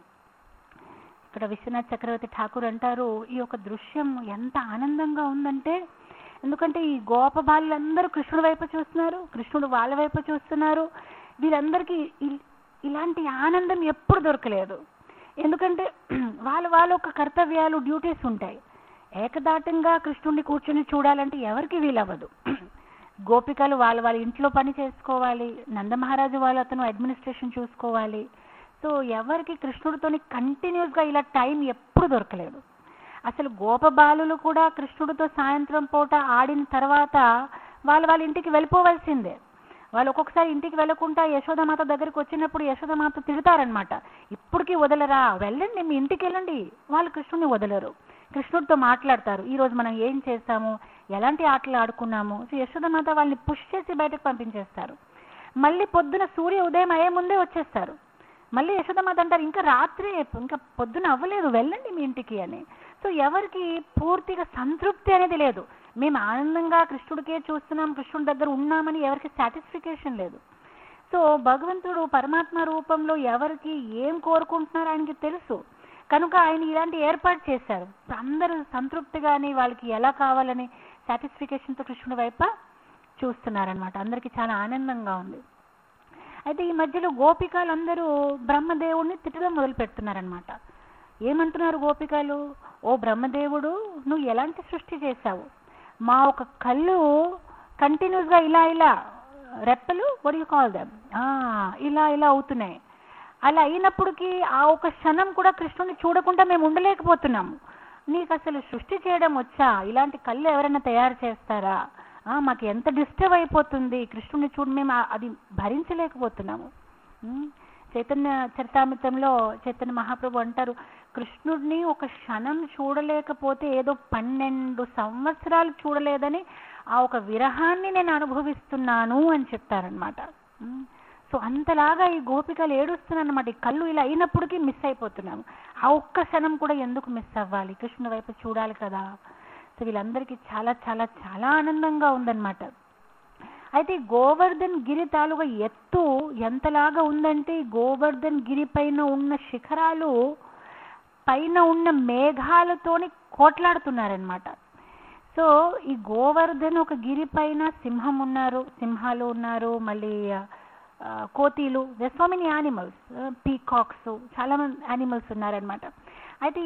ఇక్కడ విశ్వనాథ్ చక్రవర్తి ఠాకూర్ అంటారు, ఈ యొక్క దృశ్యం ఎంత ఆనందంగా ఉందంటే, ఎందుకంటే ఈ గోప బాలులందరూ కృష్ణుడి వైపు చూస్తున్నారు, కృష్ణుడు వాళ్ళ వైపు చూస్తున్నారు. వీళ్ళందరికీ ఇలాంటి ఆనందం ఎప్పుడు దొరకలేదు, ఎందుకంటే వాళ్ళ ఒక కర్తవ్యాలు, డ్యూటీస్ ఉంటాయి. ఏకదాటంగా కృష్ణుడిని కూర్చొని చూడాలంటే ఎవరికి వీలవ్వదు. గోపికలు వాళ్ళ ఇంట్లో పని చేసుకోవాలి, నందమహారాజు వాళ్ళు అతను అడ్మినిస్ట్రేషన్ చూసుకోవాలి. సో ఎవరికి కృష్ణుడితోని కంటిన్యూస్గా ఇలా టైం ఎప్పుడు దొరకలేదు. అసలు గోప బాలులు కూడా కృష్ణుడితో సాయంత్రం పూట ఆడిన తర్వాత వాళ్ళ ఇంటికి వెళ్ళిపోవాల్సిందే. వాళ్ళు ఒక్కొక్కసారి ఇంటికి వెళ్ళకుండా యశోదామాత దగ్గరికి వచ్చినప్పుడు యశోదామాత తిడతారనమాట, ఇప్పటికీ వదలరా, వెళ్ళండి మీ ఇంటికి వెళ్ళండి. వాళ్ళు కృష్ణుడిని వదలరు, కృష్ణుడితో మాట్లాడతారు, ఈరోజు మనం ఏం చేస్తాము, ఎలాంటి ఆటలు ఆడుకున్నాము. సో యశోదామాత వాళ్ళని పుష్ చేసి బయటకు పంపించేస్తారు. మళ్ళీ పొద్దున సూర్య ఉదయం అయ్యే ముందే వచ్చేస్తారు. మళ్ళీ యశోదామాత అంటారు, ఇంకా రాత్రి, ఇంకా పొద్దున అవ్వలేదు, వెళ్ళండి మీ ఇంటికి అని. సో ఎవరికి పూర్తిగా సంతృప్తి అనేది లేదు, మేము ఆనందంగా కృష్ణుడికే చూస్తున్నాం, కృష్ణుడి దగ్గర ఉన్నామని ఎవరికి సాటిస్ఫికేషన్ లేదు. సో భగవంతుడు పరమాత్మ రూపంలో ఎవరికి ఏం కోరుకుంటున్నారో ఆయనకి తెలుసు, కనుక ఆయన ఇలాంటి ఏర్పాటు చేశారు. అందరూ సంతృప్తిగాని వాళ్ళకి ఎలా కావాలని సాటిస్ఫికేషన్తో కృష్ణుడి వైపు చూస్తున్నారనమాట. అందరికీ చాలా ఆనందంగా ఉంది. అయితే ఈ మధ్యలో గోపికలందరూ బ్రహ్మదేవుడిని తిట్టడం మొదలు పెడుతున్నారనమాట. ఏమంటున్నారు గోపికలు, ఓ బ్రహ్మదేవుడు నువ్వు ఎలాంటి సృష్టి చేశావు, మా ఒక కళ్ళు కంటిన్యూస్గా ఇలా ఇలా రెప్పలు what do you call them ఇలా ఇలా అవుతున్నాయి. అలా అయినప్పటికీ ఆ ఒక క్షణం కూడా కృష్ణుని చూడకుండా మేము ఉండలేకపోతున్నాము. నీకు అసలు సృష్టి చేయడం వచ్చా, ఇలాంటి కళ్ళు ఎవరైనా తయారు చేస్తారా, మాకు ఎంత డిస్టర్బ్ అయిపోతుంది కృష్ణుని చూడు, మేము అది భరించలేకపోతున్నాము. చైతన్య చరితామృతంలో చైతన్య మహాప్రభు అంటారు, కృష్ణుడిని ఒక క్షణం చూడలేకపోతే ఏదో 12 సంవత్సరాలు చూడలేదని ఆ ఒక విరహాన్ని నేను అనుభవిస్తున్నాను అని చెప్తారనమాట. సో అంతలాగా ఈ గోపికలు ఏడుస్తున్నారన్నమాట. ఈ కళ్ళు ఇలా అయినప్పటికీ మిస్ అయిపోతున్నాము. ఆ ఒక్క క్షణం కూడా ఎందుకు మిస్ అవ్వాలి, కృష్ణుడి వైపు చూడాలి కదా. సో వీళ్ళందరికీ చాలా చాలా చాలా ఆనందంగా ఉందన్నమాట. అయితే గోవర్ధన్ గిరి తాలూకా ఎత్తు ఎంతలాగా ఉందంటే, గోవర్ధన్ గిరి పైన ఉన్న శిఖరాలు పైన ఉన్న మేఘాలతోని కోట్లాడుతున్నారనమాట. సో ఈ గోవర్ధన్ ఒక గిరి పైన సింహాలు ఉన్నారు, మళ్ళీ కోతీలు, సో మెనీ యానిమల్స్, పీకాక్స్, చాలా మంది యానిమల్స్ ఉన్నారనమాట. అయితే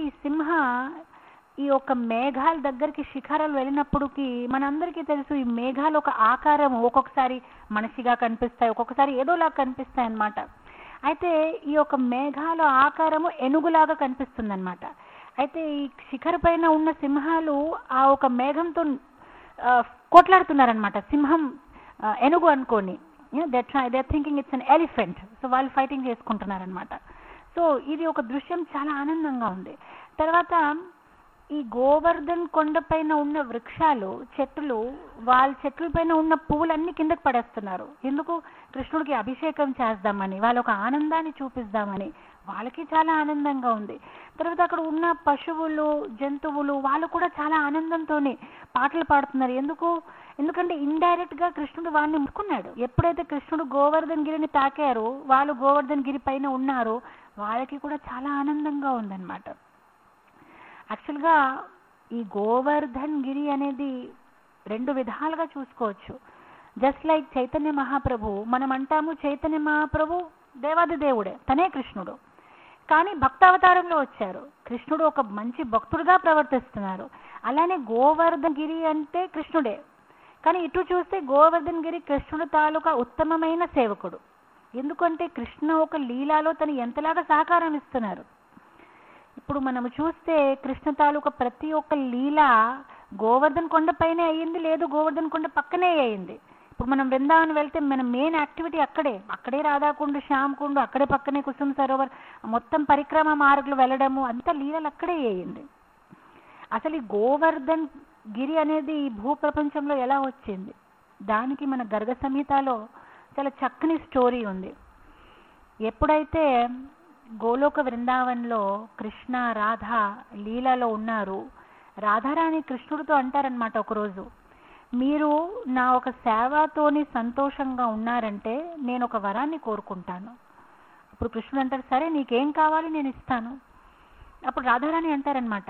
ఈ యొక్క మేఘాల దగ్గరికి శిఖరాలు వెళ్ళినప్పటికీ మనందరికీ తెలుసు, ఈ మేఘాలు ఒక ఆకారం ఒక్కొక్కసారి మనిషిగా కనిపిస్తాయి, ఒక్కొక్కసారి ఏదోలా కనిపిస్తాయి అన్నమాట. అయితే ఈ యొక్క మేఘాల ఆకారము ఏనుగులాగా కనిపిస్తుంది అనమాట. అయితే ఈ శిఖర పైన ఉన్న సింహాలు ఆ ఒక మేఘంతో కొట్లాడుతున్నారనమాట. సింహం ఏనుగు అనుకోని, they thinking it's an elephant. So వాళ్ళు ఫైటింగ్ చేసుకుంటున్నారనమాట. సో ఇది ఒక దృశ్యం చాలా ఆనందంగా ఉంది. తర్వాత ఈ గోవర్ధన్ కొండపైన ఉన్న వృక్షాలు, చెట్లు, వాళ్ళ చెట్ల పైన ఉన్న పువ్వులన్నీ కిందకి పడేస్తున్నారు. ఎందుకు, కృష్ణుడికి అభిషేకం చేద్దామని, వాళ్ళ ఒక ఆనందాన్ని చూపిద్దామని. వాళ్ళకి చాలా ఆనందంగా ఉంది. తర్వాత అక్కడ ఉన్న పశువులు, జంతువులు వాళ్ళు కూడా చాలా ఆనందంతోనే పాటలు పాడుతున్నారు. ఎందుకంటే ఇండైరెక్ట్ గా కృష్ణుడు వాడిని ముట్టుకున్నాడు. ఎప్పుడైతే కృష్ణుడు గోవర్ధన్ గిరిని తాకారు, వాళ్ళు గోవర్ధన్ గిరి పైన ఉన్నారు, వాళ్ళకి కూడా చాలా ఆనందంగా ఉందన్నమాట. యాక్చువల్గా ఈ గోవర్ధన్ గిరి అనేది 2 విధాలుగా చూసుకోవచ్చు. జస్ట్ లైక్ చైతన్య మహాప్రభు, మనం అంటాము చైతన్య మహాప్రభు దేవాది దేవుడే, తనే కృష్ణుడు, కానీ భక్తావతారంలో వచ్చారు. కృష్ణుడు ఒక మంచి భక్తుడుగా ప్రవర్తిస్తున్నారు. అలానే గోవర్ధన్ గిరి అంటే కృష్ణుడే, కానీ ఇటు చూస్తే గోవర్ధన్ గిరి కృష్ణుడు తాలూకా ఉత్తమమైన సేవకుడు. ఎందుకంటే కృష్ణ ఒక లీలాలో తను ఎంతలాగా సహకారం ఇస్తున్నారు. ఇప్పుడు మనము చూస్తే కృష్ణ తాలూకా ప్రతి ఒక్క లీల గోవర్ధన్ కొండ పైనే అయ్యింది, లేదు గోవర్ధన్ కొండ పక్కనే అయ్యింది. ఇప్పుడు మనం బృందావన్ వెళ్తే మన మెయిన్ యాక్టివిటీ అక్కడే రాధాకుండు, శ్యామకుండు, అక్కడే పక్కనే కుసుమ సరోవర్, మొత్తం పరిక్రమ మార్గులు వెళ్ళడము, అంతా లీలలు అక్కడే అయ్యింది. అసలు ఈ గోవర్ధన్ గిరి అనేది ఈ భూప్రపంచంలో ఎలా వచ్చింది, దానికి మన గర్గ సంహితలో చాలా చక్కని స్టోరీ ఉంది. ఎప్పుడైతే గోలోక బృందావన్లో కృష్ణ రాధ లీలలో ఉన్నారు, రాధారాణి కృష్ణుడితో అంటారనమాట ఒకరోజు, మీరు నా ఒక సేవతోని సంతోషంగా ఉన్నారంటే నేను ఒక వరాన్ని కోరుకుంటాను. అప్పుడు కృష్ణుడు అంటారు, సరే నీకేం కావాలి నేను ఇస్తాను. అప్పుడు రాధారాణి అంటారనమాట,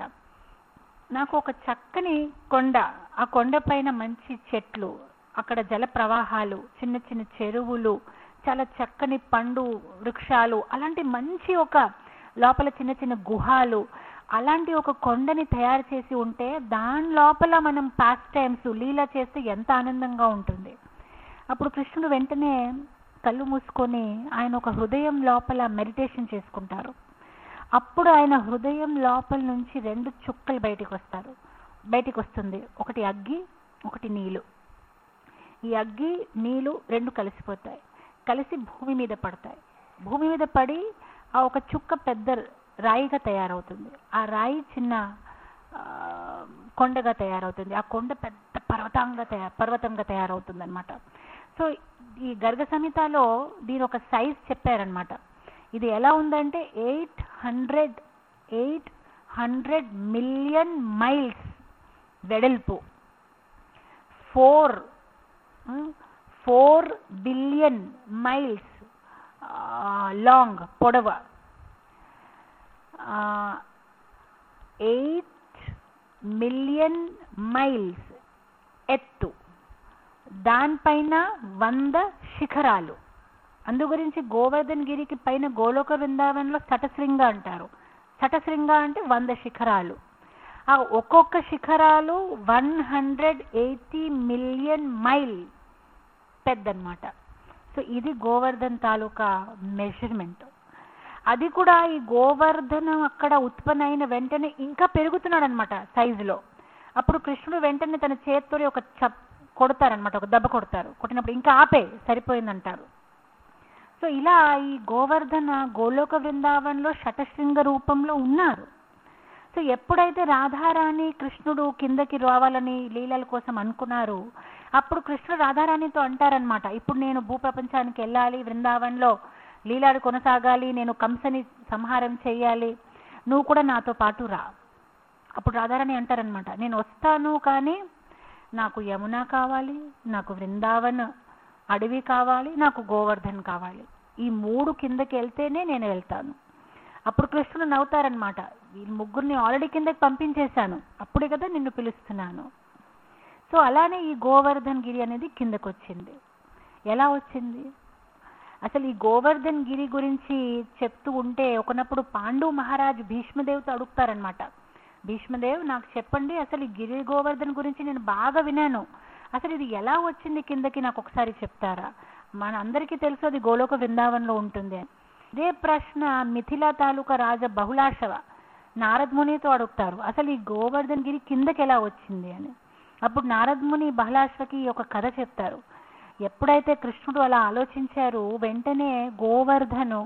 నాకు ఒక చక్కని కొండ, ఆ కొండ పైన మంచి చెట్లు, అక్కడ జల ప్రవాహాలు, చిన్న చిన్న చెరువులు, చాలా చక్కని పండు వృక్షాలు, అలాంటి మంచి ఒక లోపల చిన్న చిన్న గుహాలు, అలాంటి ఒక కొండని తయారు చేసి ఉంటే దాని లోపల మనం పాస్ట్ టైమ్స్ లీలా చేస్తే ఎంత ఆనందంగా ఉంటుంది. అప్పుడు కృష్ణుడు వెంటనే కళ్ళు మూసుకొని ఆయన ఒక హృదయం లోపల మెడిటేషన్ చేసుకుంటారు. అప్పుడు ఆయన హృదయం లోపల నుంచి 2 చుక్కలు బయటికి వస్తుంది. ఒకటి అగ్గి, ఒకటి నీళ్ళు. ఈ అగ్గి నీళ్ళు 2 కలిసిపోతాయి, కలిసి భూమి మీద పడతాయి. భూమి మీద పడి ఆ ఒక చుక్క పెద్ద రాయిగా తయారవుతుంది. ఆ రాయి చిన్న కొండగా తయారవుతుంది. ఆ కొండ పెద్ద పర్వతంగా తయారవుతుంది అనమాట. సో ఈ గర్గ సంహితలో దీని ఒక సైజ్ చెప్పారనమాట. ఇది ఎలా ఉందంటే 800 మిలియన్ మైల్స్ వెడల్పు, 4 బిలియన్ మైల్స్ లాంగ్ పొడవ, 8 మిలియన్ మైల్స్ ఎత్తు, దానిపైన 100 శిఖరాలు. అందు గురించి గోవర్ధన్ గిరికి పైన గోలోక బృందావనంలో శతశృంగ అంటారు. శటశృంగ అంటే 100 శిఖరాలు. ఆ ఒక్కొక్క శిఖరాలు 180 మిలియన్ మైల్ పెద్దన్నమాట. సో ఇది గోవర్ధన్ తాలూకా మెజర్మెంట్. అది కూడా ఈ గోవర్ధనం అక్కడ ఉత్పన్న అయిన వెంటనే ఇంకా పెరుగుతున్నాడు అనమాట సైజులో. అప్పుడు కృష్ణుడు వెంటనే తన చేతితో ఒక కొడతారనమాట, ఒక దెబ్బ కొడతారు. కొట్టినప్పుడు ఇంకా ఆపే, సరిపోయిందంటారు. సో ఇలా ఈ గోవర్ధన గోలోక బృందావనంలో శటశృంగ రూపంలో ఉన్నారు. సో ఎప్పుడైతే రాధారాణి కృష్ణుడు కిందకి రావాలని లీలల కోసం అనుకున్నారు, అప్పుడు కృష్ణుడు రాధారాణితో అంటారనమాట, ఇప్పుడు నేను భూప్రపంచానికి వెళ్ళాలి, బృందావనంలో లీలాలు కొనసాగాలి, నేను కంసని సంహారం చేయాలి, నువ్వు కూడా నాతో పాటు రా. అప్పుడు రాధారాణి అంటారనమాట, నేను వస్తాను కానీ నాకు యమున కావాలి, నాకు బృందావన్ అడవి కావాలి, నాకు గోవర్ధన్ కావాలి. ఈ 3 కిందకి వెళ్తేనే నేను వెళ్తాను. అప్పుడు కృష్ణుడు నవ్వుతారనమాట, వీళ్ళు ముగ్గురిని ఆల్రెడీ కిందకి పంపించేశాను, అప్పుడే కదా నిన్ను పిలుస్తున్నాను. సో అలానే ఈ గోవర్ధన్ గిరి అనేది కిందకు వచ్చింది. ఎలా వచ్చింది? అసలు ఈ గోవర్ధన్ గిరి గురించి చెప్తూ ఉంటే ఒకనప్పుడు పాండు మహారాజు భీష్మదేవ్తో అడుగుతారనమాట, భీష్మదేవ్ నాకు చెప్పండి, అసలు ఈ గిరి గోవర్ధన్ గురించి నేను బాగా విన్నాను, అసలు ఇది ఎలా వచ్చింది కిందకి, నాకు ఒకసారి చెప్తారా? మన అందరికీ తెలుసు అది గోలోక బృందావనంలో ఉంటుంది. ఇదే ప్రశ్న మిథిలా తాలూకా రాజ బహుళాశవ నారద్ మునితో అడుగుతారు, అసలు ఈ గోవర్ధన్ గిరి కిందకి ఎలా వచ్చింది అని. అప్పుడు నారద్ ముని బహుళాశవకి ఒక కథ చెప్తారు. ఎప్పుడైతే కృష్ణుడు అలా ఆలోచించారు, వెంటనే గోవర్ధను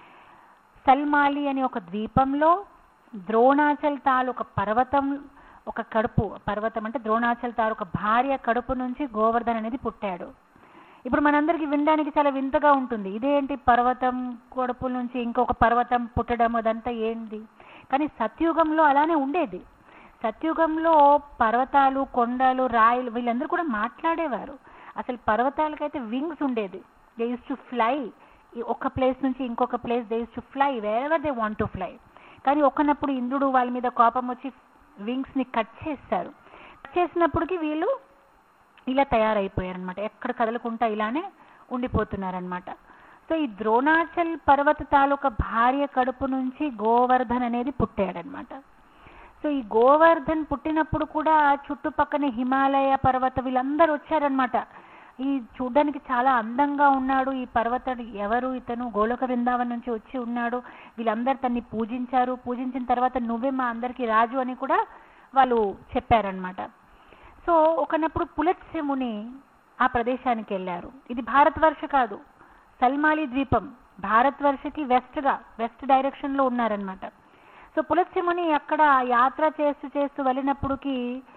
సల్మాలి అని ఒక ద్వీపంలో ద్రోణాచల్ తాలూక పర్వతం, ఒక కడుపు పర్వతం అంటే ద్రోణాచల్ తాలూక భార్య కడుపు నుంచి గోవర్ధన్ అనేది పుట్టాడు. ఇప్పుడు మనందరికీ వినడానికి చాలా వింతగా ఉంటుంది, ఇదేంటి పర్వతం కడుపు నుంచి ఇంకొక పర్వతం పుట్టడం, అదంతా ఏంటి? కానీ సత్యుగంలో అలానే ఉండేది. సత్యుగంలో పర్వతాలు, కొండలు, రాయిలు వీళ్ళందరూ కూడా మాట్లాడేవారు. అసలు పర్వతాలకైతే వింగ్స్ ఉండేది, దే యూస్ టు ఫ్లై. ఒక ప్లేస్ నుంచి ఇంకొక place they use to fly wherever they want to fly. కానీ ఒకనప్పుడు ఇంద్రుడు వాళ్ళ మీద కోపం వచ్చి వింగ్స్ని కట్ చేస్తారు. కట్ చేసినప్పటికీ వీళ్ళు ఇలా తయారైపోయారనమాట, ఎక్కడ కదలకుండా ఇలానే ఉండిపోతున్నారనమాట. సో ఈ ద్రోణాచల్ పర్వత తాలూకా భార్య కడుపు నుంచి గోవర్ధన్ అనేది పుట్టాడనమాట. సో ఈ గోవర్ధన్ పుట్టినప్పుడు కూడా చుట్టుపక్కన హిమాలయ పర్వత వీళ్ళందరూ వచ్చారనమాట. ఈ చూడ్డానికి చాలా అందంగా ఉన్నాడు ఈ పర్వతుడు, ఎవరు ఇతను, గోలోక బృందావనం నుంచి వచ్చి ఉన్నాడు, వీళ్ళందరూ తన్ని పూజించారు. పూజించిన తర్వాత నువ్వే మా అందరికీ రాజు అని కూడా వాళ్ళు చెప్పారనమాట. సో ఒకనప్పుడు పులత్స్య ముని ఆ ప్రదేశానికి వెళ్ళారు. ఇది భారతవర్ష కాదు, సల్మాలి ద్వీపం, భారతవర్షకి వెస్ట్ డైరెక్షన్లో ఉన్నారనమాట. సో పులత్స్య ముని అక్కడ యాత్ర చేస్తూ వెళ్ళినప్పటికీ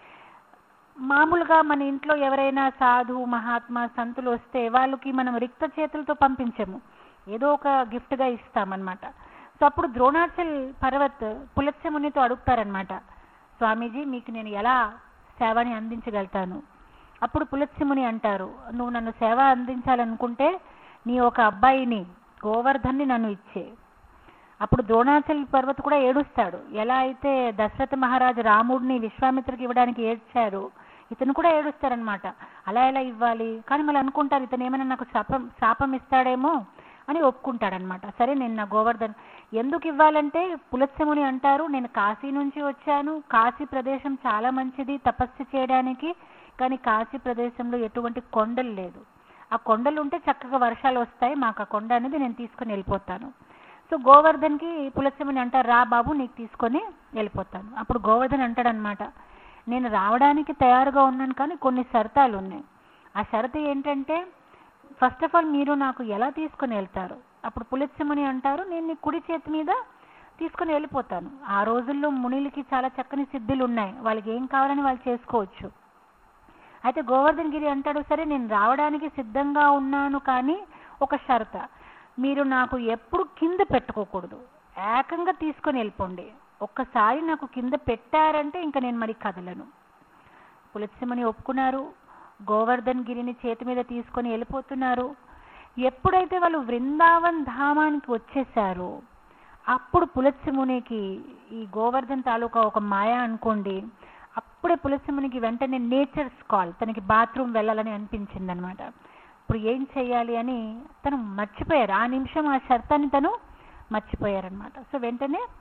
మామూలుగా మన ఇంట్లో ఎవరైనా సాధు మహాత్మా సంతులు వస్తే వాళ్ళకి మనం రిక్త చేతులతో పంపించము, ఏదో ఒక గిఫ్ట్గా ఇస్తామన్నమాట. సో అప్పుడు ద్రోణాచల్ పర్వత్ పులత్స్య మునితో అడుగుతారనమాట, స్వామీజీ మీకు నేను ఎలా సేవని అందించగలుగుతాను? అప్పుడు పులత్స్య ముని అంటారు, నువ్వు నన్ను సేవ అందించాలనుకుంటే నీ ఒక అబ్బాయిని గోవర్ధన్ని నన్ను ఇచ్చే. అప్పుడు ద్రోణాచల్ పర్వత్ కూడా ఏడుస్తాడు, ఎలా అయితే దశరథ మహారాజు రాముడిని విశ్వామిత్రకి ఇవ్వడానికి ఏడ్చారు, ఇతను కూడా ఏడుస్తారనమాట, అలా ఎలా ఇవ్వాలి? కానీ మళ్ళీ అనుకుంటారు ఇతను ఏమైనా నాకు శాపం ఇస్తాడేమో అని ఒప్పుకుంటాడనమాట. సరే నేను నా గోవర్ధన్ ఎందుకు ఇవ్వాలంటే పులత్స్య ముని అంటారు, నేను కాశీ నుంచి వచ్చాను, కాశీ ప్రదేశం చాలా మంచిది తపస్సు చేయడానికి, కానీ కాశీ ప్రదేశంలో ఎటువంటి కొండలు లేదు, ఆ కొండలు ఉంటే చక్కగా వర్షాలు వస్తాయి, మాకు ఆ కొండ అనేది నేను తీసుకొని వెళ్ళిపోతాను. సో గోవర్ధన్కి పులత్స్య ముని అంటారు, రా బాబు నీకు తీసుకొని వెళ్ళిపోతాను. అప్పుడు గోవర్ధన్ అంటాడనమాట, నేను రావడానికి తయారుగా ఉన్నాను కానీ కొన్ని షరతాలు ఉన్నాయి. ఆ షరతు ఏంటంటే ఫస్ట్ ఆఫ్ ఆల్ మీరు నాకు ఎలా తీసుకొని వెళ్తారు? అప్పుడు పులత్స్య ముని అంటారు, నేను నీ కుడి చేతి మీద తీసుకొని వెళ్ళిపోతాను. ఆ రోజుల్లో మునిలకి చాలా చక్కని సిద్ధులు ఉన్నాయి, వాళ్ళకి ఏం కావాలని వాళ్ళు చేసుకోవచ్చు. అయితే గోవర్ధన్ గిరి అంటాడు, సరే నేను రావడానికి సిద్ధంగా ఉన్నాను కానీ ఒక షరత, మీరు నాకు ఎప్పుడు కింద పెట్టుకోకూడదు, ఏకంగా తీసుకొని వెళ్ళిపోండి, ఒక్కసారి నాకు కింద పెట్టారంటే ఇంకా నేను మరి కదలను. పులత్స్య ముని ఒప్పుకున్నారు, గోవర్ధన్ గిరిని చేతి మీద తీసుకొని వెళ్ళిపోతున్నారు. ఎప్పుడైతే వాళ్ళు వృందావన్ ధామానికి వచ్చేసారో అప్పుడు పులత్స్య మునికి ఈ గోవర్ధన్ తాలూకా ఒక మాయ అనుకోండి, అప్పుడే పులత్స్య మునికి వెంటనే నేచర్స్ కాల్, తనకి బాత్రూమ్ వెళ్ళాలని అనిపించింది అనమాట. ఇప్పుడు ఏం చెయ్యాలి అని తను మర్చిపోయారు, ఆ నిమిషం ఆ షరతాన్ని తను మర్చిపోయారనమాట. సో వెంటనే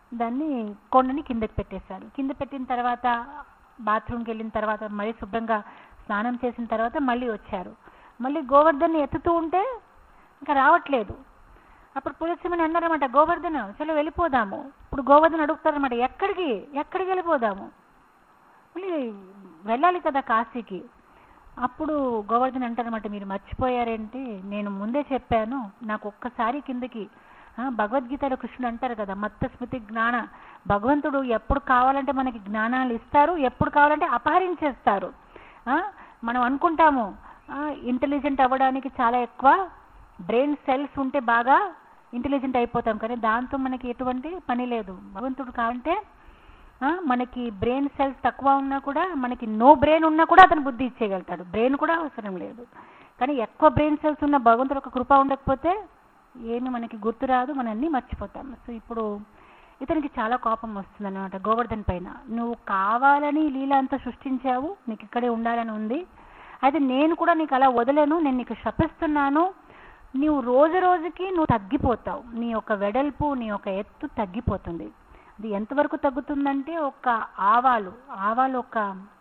దాన్ని కొండని కిందకి పెట్టేశారు. కింద పెట్టిన తర్వాత బాత్రూమ్కి వెళ్ళిన తర్వాత మళ్ళీ శుభ్రంగా స్నానం చేసిన తర్వాత మళ్ళీ వచ్చారు. మళ్ళీ గోవర్ధన్ని ఎత్తుతూ ఉంటే ఇంకా రావట్లేదు. అప్పుడు పులస్త్యమని అన్నారన్నమాట, గోవర్ధన్ చలో వెళ్ళిపోదాము. ఇప్పుడు గోవర్ధన్ అడుగుతారన్నమాట, ఎక్కడికి వెళ్ళిపోదాము, మళ్ళీ వెళ్ళాలి కదా కాశీకి. అప్పుడు గోవర్ధన్ అంటారన్నమాట, మీరు మర్చిపోయారేంటి, నేను ముందే చెప్పాను, నాకు ఒక్కసారి కిందకి భగవద్గీతలో కృష్ణుడు అంటారు కదా, మత్త స్మృతి జ్ఞాన, భగవంతుడు ఎప్పుడు కావాలంటే మనకి జ్ఞానాలు ఇస్తారు, ఎప్పుడు కావాలంటే అపహరించేస్తారు. మనం అనుకుంటాము ఇంటెలిజెంట్ అవ్వడానికి చాలా ఎక్కువ బ్రెయిన్ సెల్స్ ఉంటే బాగా ఇంటెలిజెంట్ అయిపోతాం, కానీ దాంతో మనకి ఎటువంటి పని లేదు. భగవంతుడు కావాలంటే మనకి బ్రెయిన్ సెల్స్ తక్కువ ఉన్నా కూడా, మనకి నో బ్రెయిన్ ఉన్నా కూడా అతను బుద్ధి ఇచ్చేయగలుగుతాడు, బ్రెయిన్ కూడా అవసరం లేదు. కానీ ఎక్కువ బ్రెయిన్ సెల్స్ ఉన్న భగవంతుడు ఒక కృప ఉండకపోతే ఏమి మనకి గుర్తురాదు, మనం అన్నీ మర్చిపోతాం. సో ఇప్పుడు ఇతనికి చాలా కోపం వస్తుంది అన్నమాట గోవర్ధన్ పైన. నువ్వు కావాలని లీల అంతా సృష్టించావు, నీకు ఇక్కడే ఉండాలని ఉంది, అయితే నేను కూడా నీకు అలా వదలను, నేను నీకు శపిస్తున్నాను, నీవు రోజు రోజుకి నువ్వు తగ్గిపోతావు, నీ యొక్క వెడల్పు నీ యొక్క ఎత్తు తగ్గిపోతుంది. అది ఎంతవరకు తగ్గుతుందంటే ఒక ఆవాలు ఒక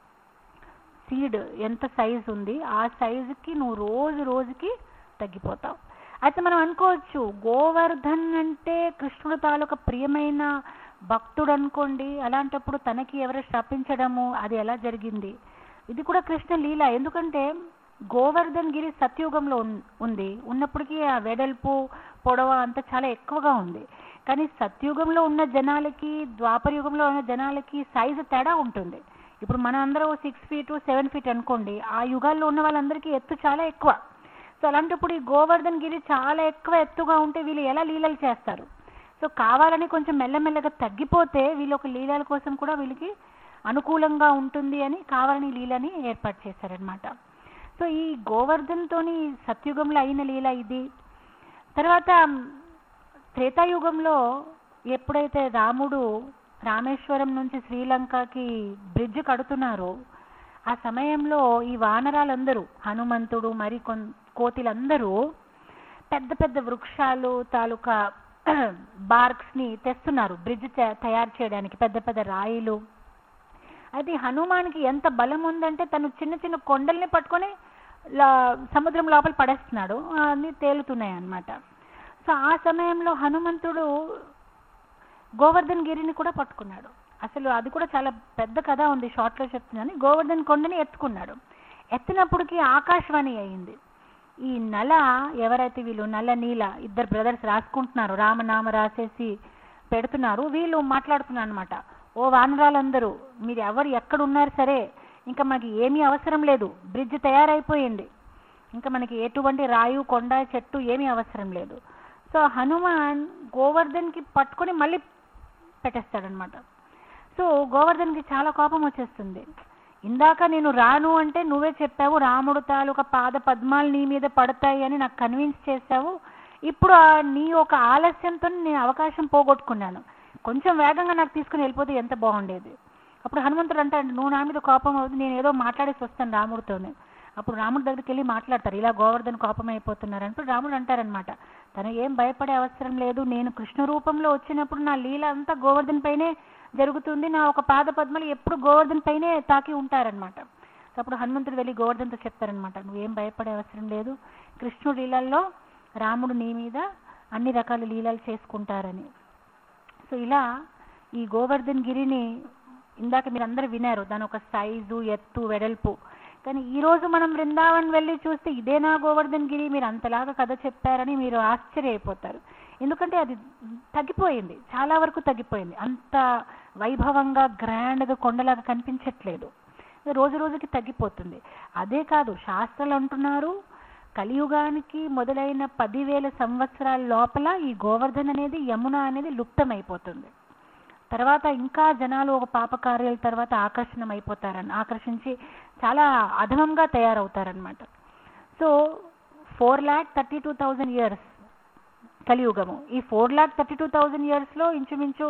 సీడ్ ఎంత సైజు ఉంది ఆ సైజుకి నువ్వు రోజు రోజుకి తగ్గిపోతావు. అయితే మనం అనుకోవచ్చు గోవర్ధన్ అంటే కృష్ణుడు తాలూకా ప్రియమైన భక్తుడు అనుకోండి, అలాంటప్పుడు తనకి ఎవరు శపించడము అది ఎలా జరిగింది? ఇది కూడా కృష్ణ లీల. ఎందుకంటే గోవర్ధన్ గిరి సత్యుగంలో ఉన్నప్పటికీ ఆ వెడల్పు పొడవ అంతా చాలా ఎక్కువగా ఉంది. కానీ సత్యుగంలో ఉన్న జనాలకి ద్వాపర యుగంలో ఉన్న జనాలకి సైజు తేడా ఉంటుంది. ఇప్పుడు మన అందరూ 6 feet 7 feet అనుకోండి, ఆ యుగాల్లో ఉన్న వాళ్ళందరికీ ఎత్తు చాలా ఎక్కువ. సో అలాంటప్పుడు ఈ గోవర్ధన్ గిరి చాలా ఎక్కువ ఎత్తుగా ఉంటే వీళ్ళు ఎలా లీలలు చేస్తారు? సో కావాలని కొంచెం మెల్లమెల్లగా తగ్గిపోతే వీళ్ళు ఒక లీలల కోసం కూడా వీళ్ళకి అనుకూలంగా ఉంటుంది అని కావాలని లీలని ఏర్పాటు చేశారనమాట. సో ఈ గోవర్ధన్తోని సత్యుగంలో అయిన లీల ఇది. తర్వాత త్రేతాయుగంలో ఎప్పుడైతే రాముడు రామేశ్వరం నుంచి శ్రీలంకకి బ్రిడ్జ్ కడుతున్నారో ఆ సమయంలో ఈ వానరాలందరూ హనుమంతుడు మరి కోతిలందరూ పెద్ద పెద్ద వృక్షాలు తాలూకా బార్క్స్ని తెస్తున్నారు బ్రిడ్జ్ తయారు చేయడానికి, పెద్ద పెద్ద రాయిలు. అది హనుమాన్కి ఎంత బలం ఉందంటే తను చిన్న చిన్న కొండల్ని పట్టుకొని సముద్రం లోపల పడేస్తున్నాడు, అన్నీ తేలుతున్నాయి అన్నమాట. సో ఆ సమయంలో హనుమంతుడు గోవర్ధన్ గిరిని కూడా పట్టుకున్నాడు. అసలు అది కూడా చాలా పెద్ద కథ ఉంది, షార్ట్లో చెప్తున్నాను. గోవర్ధన్ కొండని ఎత్తుకున్నాడు. ఎత్తినప్పటికీ ఆకాశవాణి అయింది. ఈ నల ఎవరైతే వీళ్ళు నల్ల నీల ఇద్దరు బ్రదర్స్ రాసుకుంటున్నారు, రామనామ రాసేసి పెడుతున్నారు, వీళ్ళు మాట్లాడుతున్నారు అనమాట. ఓ వానరాలందరూ మీరు ఎవరు ఎక్కడున్నారు సరే, ఇంకా మనకి ఏమీ అవసరం లేదు, బ్రిడ్జ్ తయారైపోయింది, ఇంకా మనకి ఎటువంటి రాయు కొండ చెట్టు ఏమీ అవసరం లేదు. సో హనుమాన్ గోవర్ధన్కి పట్టుకొని మళ్ళీ పెట్టేస్తాడనమాట. సో గోవర్ధన్కి చాలా కోపం వచ్చేస్తుంది. ఇందాక నేను రాను అంటే నువ్వే చెప్పావు, రాముడు తాలూకా పాద పద్మాలు నీ మీద పడతాయి అని నాకు కన్విన్స్ చేశావు, ఇప్పుడు నీ ఒక ఆలస్యంతో నేను అవకాశం పోగొట్టుకున్నాను, కొంచెం వేగంగా నాకు తీసుకుని వెళ్ళిపోతే ఎంత బాగుండేది. అప్పుడు హనుమంతుడు అంటాడు, నువ్వు నా మీద కోపం అవుతుంది, నేను ఏదో మాట్లాడేసి వస్తాను రాముడితోనే. అప్పుడు రాముడి దగ్గరికి వెళ్ళి మాట్లాడతారు, ఇలా గోవర్ధన్ కోపం అయిపోతున్నారు అంటే రాముడు అంటారనమాట, తను ఏం భయపడే అవసరం లేదు, నేను కృష్ణ రూపంలో వచ్చినప్పుడు నా లీల అంతా గోవర్ధన్ పైనే జరుగుతుంది, నా ఒక పాద పద్మలు ఎప్పుడు గోవర్ధన్ పైనే తాకి ఉంటారనమాట. అప్పుడు హనుమంతుడు వెళ్ళి గోవర్ధన్తో చెప్తారనమాట, నువ్వేం భయపడే అవసరం లేదు, కృష్ణుడి లీలల్లో రాముడు నీ మీద అన్ని రకాల లీలలు చేసుకుంటారని. సో ఇలా ఈ గోవర్ధన్ గిరిని ఇందాక మీరు అందరూ వినారు, దాని ఒక సైజు ఎత్తు వెడల్పు. కానీ ఈరోజు మనం బృందావన్ వెళ్ళి చూస్తే ఇదేనా గోవర్ధన్ గిరి, మీరు అంతలాగా కథ చెప్పారని మీరు ఆశ్చర్యపోతారు. ఎందుకంటే అది తగ్గిపోయింది, చాలా వరకు తగ్గిపోయింది, అంత వైభవంగా గ్రాండ్గా కొండలాగా కనిపించట్లేదు, రోజు రోజుకి తగ్గిపోతుంది. అదే కాదు, శాస్త్రాలు అంటున్నారు కలియుగానికి మొదలైన 10,000 సంవత్సరాల లోపల ఈ గోవర్ధన్ అనేది యమున అనేది లుప్తమైపోతుంది. తర్వాత ఇంకా జనాలు ఒక పాపకార్యాల తర్వాత ఆకర్షించి చాలా అధమంగా తయారవుతారనమాట. So 4,32,000 years కలియుగము. ఈ 4,32,000 yearsలో ఇంచుమించు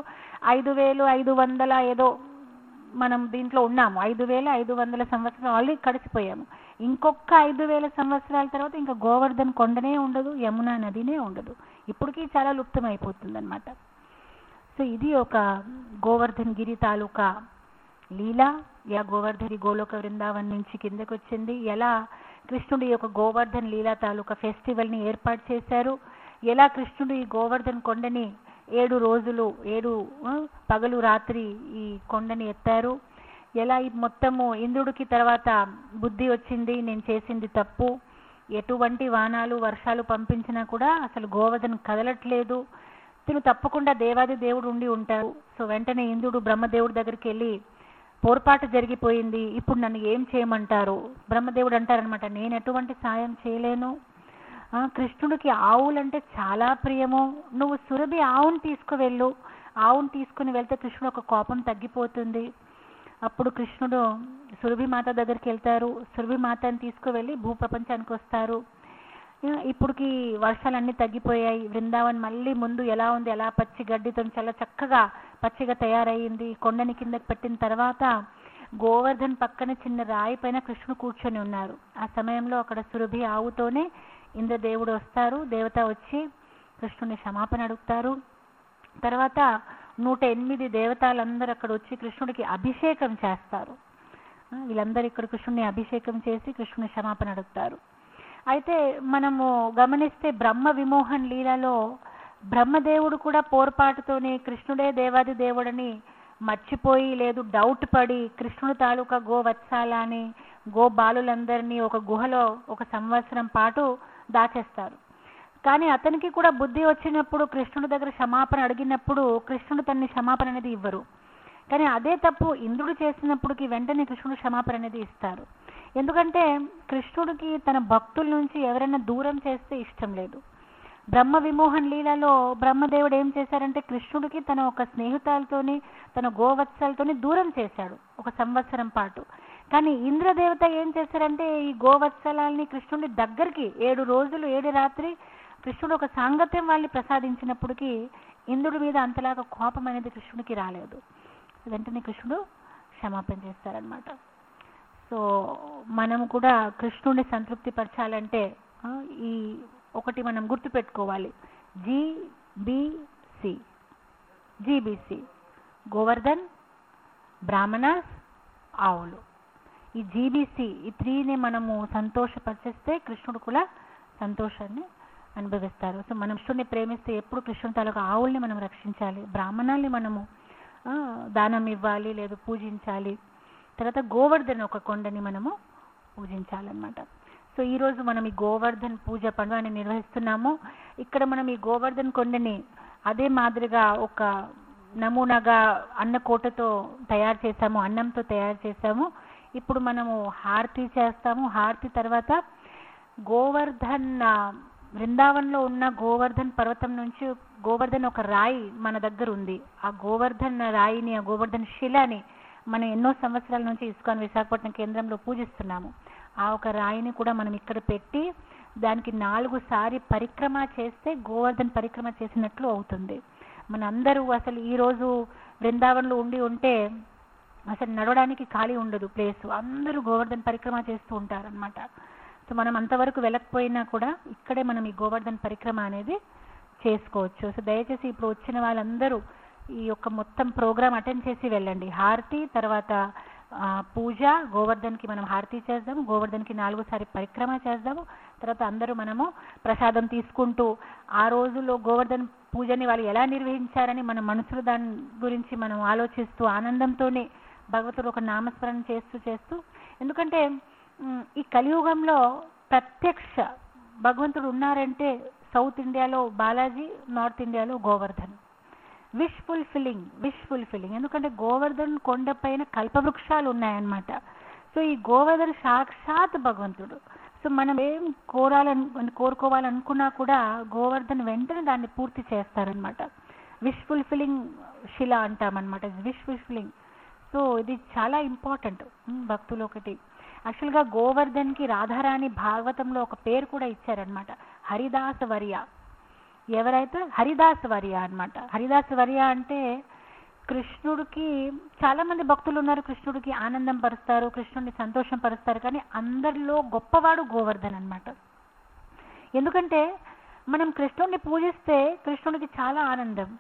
5,500 ఏదో మనం దీంట్లో ఉన్నాము. 5,500 సంవత్సరాలు ఆల్రెడీ గడిచిపోయాము. ఇంకొక 5,000 సంవత్సరాల తర్వాత ఇంకా గోవర్ధన్ కొండనే ఉండదు, యమునా నదినే ఉండదు, ఇప్పటికీ చాలా లుప్తం అయిపోతుంది అనమాట. సో ఇది ఒక గోవర్ధన్ గిరి తాలూకా లీల. ఎలా గోవర్ధని గోలోక వృందావన్ నుంచి కిందకి వచ్చింది, ఎలా కృష్ణుడు ఈ యొక్క గోవర్ధన్ లీలా తాలూకా ఫెస్టివల్ని ఏర్పాటు చేశారు, ఎలా కృష్ణుడు ఈ గోవర్ధన్ కొండని 7 రోజులు 7 పగలు రాత్రి ఈ కొండని ఎత్తారు, ఎలా ఈ మొత్తము ఇంద్రుడికి తర్వాత బుద్ధి వచ్చింది, నేను చేసింది తప్పు, ఎటువంటి వానాలు వర్షాలు పంపించినా కూడా అసలు గోవర్ధన్ కదలట్లేదు, తిను తప్పకుండా దేవాది దేవుడు ఉండి ఉంటారు. సో వెంటనే ఇంద్రుడు బ్రహ్మదేవుడి దగ్గరికి వెళ్ళి పొరపాటు జరిగిపోయింది, ఇప్పుడు నన్ను ఏం చేయమంటారు? బ్రహ్మదేవుడు అంటారనమాట, నేను ఎటువంటి సాయం చేయలేను, కృష్ణుడికి ఆవులంటే చాలా ప్రియము, నువ్వు సురభి ఆవును తీసుకువెళ్ళు, ఆవును తీసుకుని వెళ్తే కృష్ణుడు ఒక కోపం తగ్గిపోతుంది. అప్పుడు కృష్ణుడు సురభి మాత దగ్గరికి వెళ్తారు, సురభి మాతని తీసుకువెళ్ళి భూప్రపంచానికి వస్తారు. ఇప్పుడుకి వర్షాలన్నీ తగ్గిపోయాయి, బృందావన్ మళ్ళీ ముందు ఎలా ఉంది, ఎలా పచ్చి గడ్డితో చాలా చక్కగా పచ్చిగా తయారయ్యింది. కొండని కిందకి పెట్టిన తర్వాత గోవర్ధన్ పక్కన చిన్న రాయి పైన కృష్ణుడు కూర్చొని ఉన్నారు. ఆ సమయంలో అక్కడ సురభి ఆవుతోనే ఇంద్రదేవుడు వస్తారు, దేవత వచ్చి కృష్ణుని క్షమాపణ అడుగుతారు. తర్వాత 108 దేవతలందరూ అక్కడ వచ్చి కృష్ణుడికి అభిషేకం చేస్తారు. వీళ్ళందరూ ఇక్కడ కృష్ణుడిని అభిషేకం చేసి కృష్ణుని క్షమాపణ అడుగుతారు. అయితే మనము గమనిస్తే బ్రహ్మ విమోహన్ లీలలో బ్రహ్మదేవుడు కూడా పోర్పాటుతోనే కృష్ణుడే దేవాది దేవుడని మర్చిపోయి, లేదు డౌట్ పడి కృష్ణుడు తాలూకా గోవత్సాలని గో బాలులందరినీ ఒక గుహలో 1 సంవత్సరం పాటు దాచేస్తారు. కానీ అతనికి కూడా బుద్ధి వచ్చినప్పుడు కృష్ణుడి దగ్గర క్షమాపణ అడిగినప్పుడు కృష్ణుడు తన్ని క్షమాపణ అనేది ఇవ్వరు. కానీ అదే తప్పు ఇంద్రుడు చేసినప్పటికీ వెంటనే కృష్ణుడు క్షమాపణ అనేది ఇస్తారు. ఎందుకంటే కృష్ణుడికి తన భక్తుల నుంచి ఎవరైనా దూరం చేస్తే ఇష్టం లేదు. బ్రహ్మ విమోహన్ లీలలో బ్రహ్మదేవుడు ఏం చేశారంటే కృష్ణుడికి తన ఒక స్నేహితులతోని తన గోవత్సలతోని దూరం చేశాడు 1 సంవత్సరం పాటు. కానీ ఇంద్రదేవత ఏం చేశారంటే ఈ గోవత్సలాల్ని కృష్ణుడి దగ్గరికి 7 రోజులు 7 రాత్రి కృష్ణుడు ఒక సాంగత్యం వాళ్ళని ప్రసాదించినప్పటికీ ఇంద్రుడి మీద అంతలాగా కోపం అనేది కృష్ణుడికి రాలేదు. వెంటనే కృష్ణుడు క్షమాపణ చేస్తారనమాట. సో మనము కూడా కృష్ణుడిని సంతృప్తి పరచాలంటే ఈ ఒకటి మనం గుర్తుపెట్టుకోవాలి, జీబీసీ గోవర్ధన్, బ్రాహ్మణాస్, ఆవులు. ఈ జీబీసీ ఈ 3ని మనము సంతోషపరిచేస్తే కృష్ణుడు కూడా సంతోషాన్ని అనుభవిస్తారు. సో మనం కృష్ణుడిని ప్రేమిస్తే ఎప్పుడు కృష్ణుడి తాలూకా ఆవుల్ని మనం రక్షించాలి, బ్రాహ్మణాల్ని మనము దానం ఇవ్వాలి, లేదు పూజించాలి. తర్వాత గోవర్ధన్ ఒక కొండని మనము పూజించాలన్నమాట. సో ఈరోజు మనం ఈ గోవర్ధన్ పూజ పండుగని నిర్వహిస్తున్నాము. ఇక్కడ మనం ఈ గోవర్ధన్ కొండని అదే మాదిరిగా ఒక నమూనాగా అన్నకోటతో తయారు చేసాము, అన్నంతో తయారు చేసాము. ఇప్పుడు మనము హారతి చేస్తాము. హారతి తర్వాత గోవర్ధన్ బృందావన్లో ఉన్న గోవర్ధన్ పర్వతం నుంచి గోవర్ధన్ ఒక రాయి మన దగ్గర ఉంది. ఆ గోవర్ధన్ రాయిని, ఆ గోవర్ధన్ శిలని మనం ఎన్నో సంవత్సరాల నుంచి ఇస్కాన్ విశాఖపట్నం కేంద్రంలో పూజిస్తున్నాము. ఆ ఒక రాయిని కూడా మనం ఇక్కడ పెట్టి దానికి 4 సారి పరిక్రమ చేస్తే గోవర్ధన్ పరిక్రమ చేసినట్లు అవుతుంది. మనందరూ అసలు ఈరోజు బృందావన్లో ఉంటే అసలు నడవడానికి ఖాళీ ఉండదు ప్లేస్, అందరూ గోవర్ధన్ పరిక్రమ చేస్తూ ఉంటారనమాట. సో మనం అంతవరకు వెళ్ళకపోయినా కూడా ఇక్కడే మనం ఈ గోవర్ధన్ పరిక్రమ అనేది చేసుకోవచ్చు. సో దయచేసి ఇప్పుడు వచ్చిన వాళ్ళందరూ ఈ యొక్క మొత్తం ప్రోగ్రామ్ అటెండ్ చేసి వెళ్ళండి. హారతి తర్వాత పూజ, గోవర్ధన్కి మనం హారతి చేద్దాము, గోవర్ధన్కి 4 సారి పరిక్రమ చేద్దాము. తర్వాత అందరూ మనము ప్రసాదం తీసుకుంటూ ఆ రోజుల్లో గోవర్ధన్ పూజని వాళ్ళు ఎలా నిర్వహించారని మన మనసులో దాని గురించి మనం ఆలోచిస్తూ ఆనందంతోనే భగవంతుడు ఒక నామస్మరణ చేస్తూ ఎందుకంటే ఈ కలియుగంలో ప్రత్యక్ష భగవంతుడు ఉన్నారంటే సౌత్ ఇండియాలో బాలాజీ, నార్త్ ఇండియాలో గోవర్ధన్. విష్ ఫుల్ఫిల్లింగ్ ఎందుకంటే గోవర్ధన్ కొండపైన కల్పవృక్షాలు ఉన్నాయన్నమాట. సో ఈ గోవర్ధన్ సాక్షాత్ భగవంతుడు. సో మనం ఏం కోరుకోవాలనుకున్నా కూడా గోవర్ధన్ వెంటనే దాన్ని పూర్తి చేస్తారనమాట. విష్ ఫుల్ఫిల్లింగ్ శిల అంటామన్నమాట, విష్ ఫుల్ఫిల్లింగ్. సో ఇది చాలా ఇంపార్టెంట్ భక్తులు. ఒకటి యాక్చువల్గా గోవర్ధన్కి రాధారాణి భాగవతంలో ఒక పేరు కూడా ఇచ్చారనమాట, హరిదాస వర్య. ఎవరైతే హరిదాస వర్య అనమాట. హరిదాస వర్య అంటే కృష్ణుడికి చాలా మంది భక్తులు ఉన్నారు, కృష్ణుడికి ఆనందం పరుస్తారు, కృష్ణుడిని సంతోషం పరుస్తారు. కానీ అందరిలో గొప్పవాడు గోవర్ధన్ అనమాట. ఎందుకంటే మనం కృష్ణుడిని పూజిస్తే కృష్ణుడికి చాలా ఆనందం,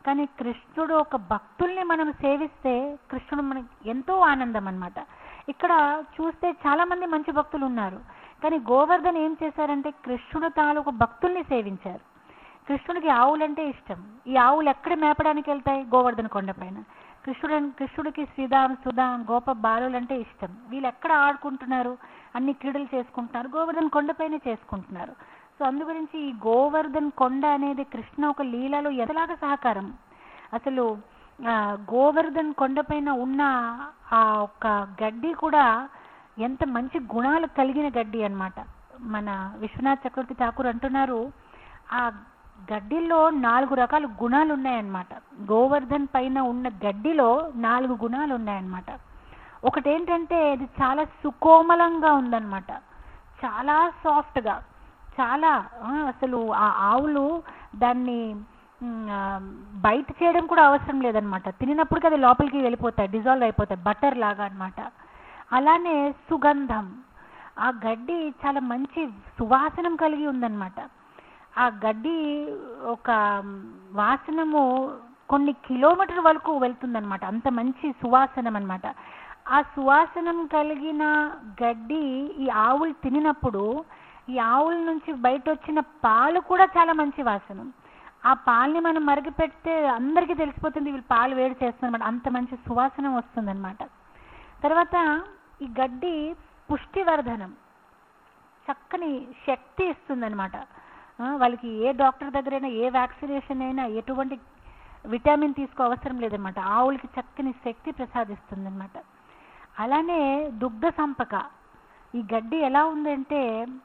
కానీ కృష్ణుడు ఒక భక్తుల్ని మనం సేవిస్తే కృష్ణుడు మనకి ఎంతో ఆనందం అన్నమాట. ఇక్కడ చూస్తే చాలా మంది మంచి భక్తులు ఉన్నారు, కానీ గోవర్ధన్ ఏం చేశారంటే కృష్ణుడు తాలూకు భక్తుల్ని సేవించారు. కృష్ణుడికి ఆవులంటే ఇష్టం. ఈ ఆవులు ఎక్కడ మేపడానికి వెళ్తాయి? గోవర్ధన కొండ పైన. కృష్ణుడికి శ్రీదాం సుధాం గోప బాలులు అంటే ఇష్టం. వీళ్ళు ఎక్కడ ఆడుకుంటున్నారు? అన్ని క్రీడలు చేసుకుంటున్నారు, గోవర్ధన కొండపైనే చేసుకుంటున్నారు. సో అందు గురించి ఈ గోవర్ధన్ కొండ అనేది కృష్ణ ఒక లీలలో ఎంతలాగా సహకారం. అసలు గోవర్ధన్ కొండపైన ఉన్న ఆ ఒక గడ్డి కూడా ఎంత మంచి గుణాలు కలిగిన గడ్డి అన్నమాట. మన విశ్వనాథ్ చక్రవర్తి ఠాకూర్ అంటున్నారు, ఆ గడ్డిలో 4 రకాల గుణాలు ఉన్నాయన్నమాట. గోవర్ధన్ పైన ఉన్న గడ్డిలో 4 గుణాలు ఉన్నాయన్నమాట. ఒకటేంటంటే ఇది చాలా సుకోమలంగా ఉందన్నమాట, చాలా సాఫ్ట్గా, చాలా అసలు ఆ ఆవులు దాన్ని బయట చేయడం కూడా అవసరం లేదనమాట. తినినప్పటికీ అది లోపలికి వెళ్ళిపోతాయి, డిజాల్వ్ అయిపోతాయి, బటర్ లాగా అనమాట. అలానే సుగంధం, ఆ గడ్డి చాలా మంచి సువాసనం కలిగి ఉందన్నమాట. ఆ గడ్డి ఒక వాసనము కొన్ని కిలోమీటర్ వరకు వెళ్తుందన్నమాట, అంత మంచి సువాసనం అన్నమాట. ఆ సువాసనం కలిగిన గడ్డి ఈ ఆవులు తినినప్పుడు ఈ ఆవుల నుంచి బయట వచ్చిన పాలు కూడా చాలా మంచి వాసనం. ఆ పాలని మనం మరిగి పెడితే అందరికీ తెలిసిపోతుంది వీళ్ళు పాలు వేడి చేస్తున్నమాట, అంత మంచి సువాసనం వస్తుందన్నమాట. తర్వాత ఈ గడ్డి పుష్టివర్ధనం, చక్కని శక్తి ఇస్తుందన్నమాట. వాళ్ళకి ఏ డాక్టర్ దగ్గరైనా ఏ వ్యాక్సినేషన్ అయినా ఎటువంటి విటమిన్ తీసుకో అవసరం లేదన్నమాట, ఆవులకి చక్కని శక్తి ప్రసాదిస్తుంది అన్నమాట. అలానే దుగ్ధ సంపక, ఈ గడ్డి ఎలా ఉందంటే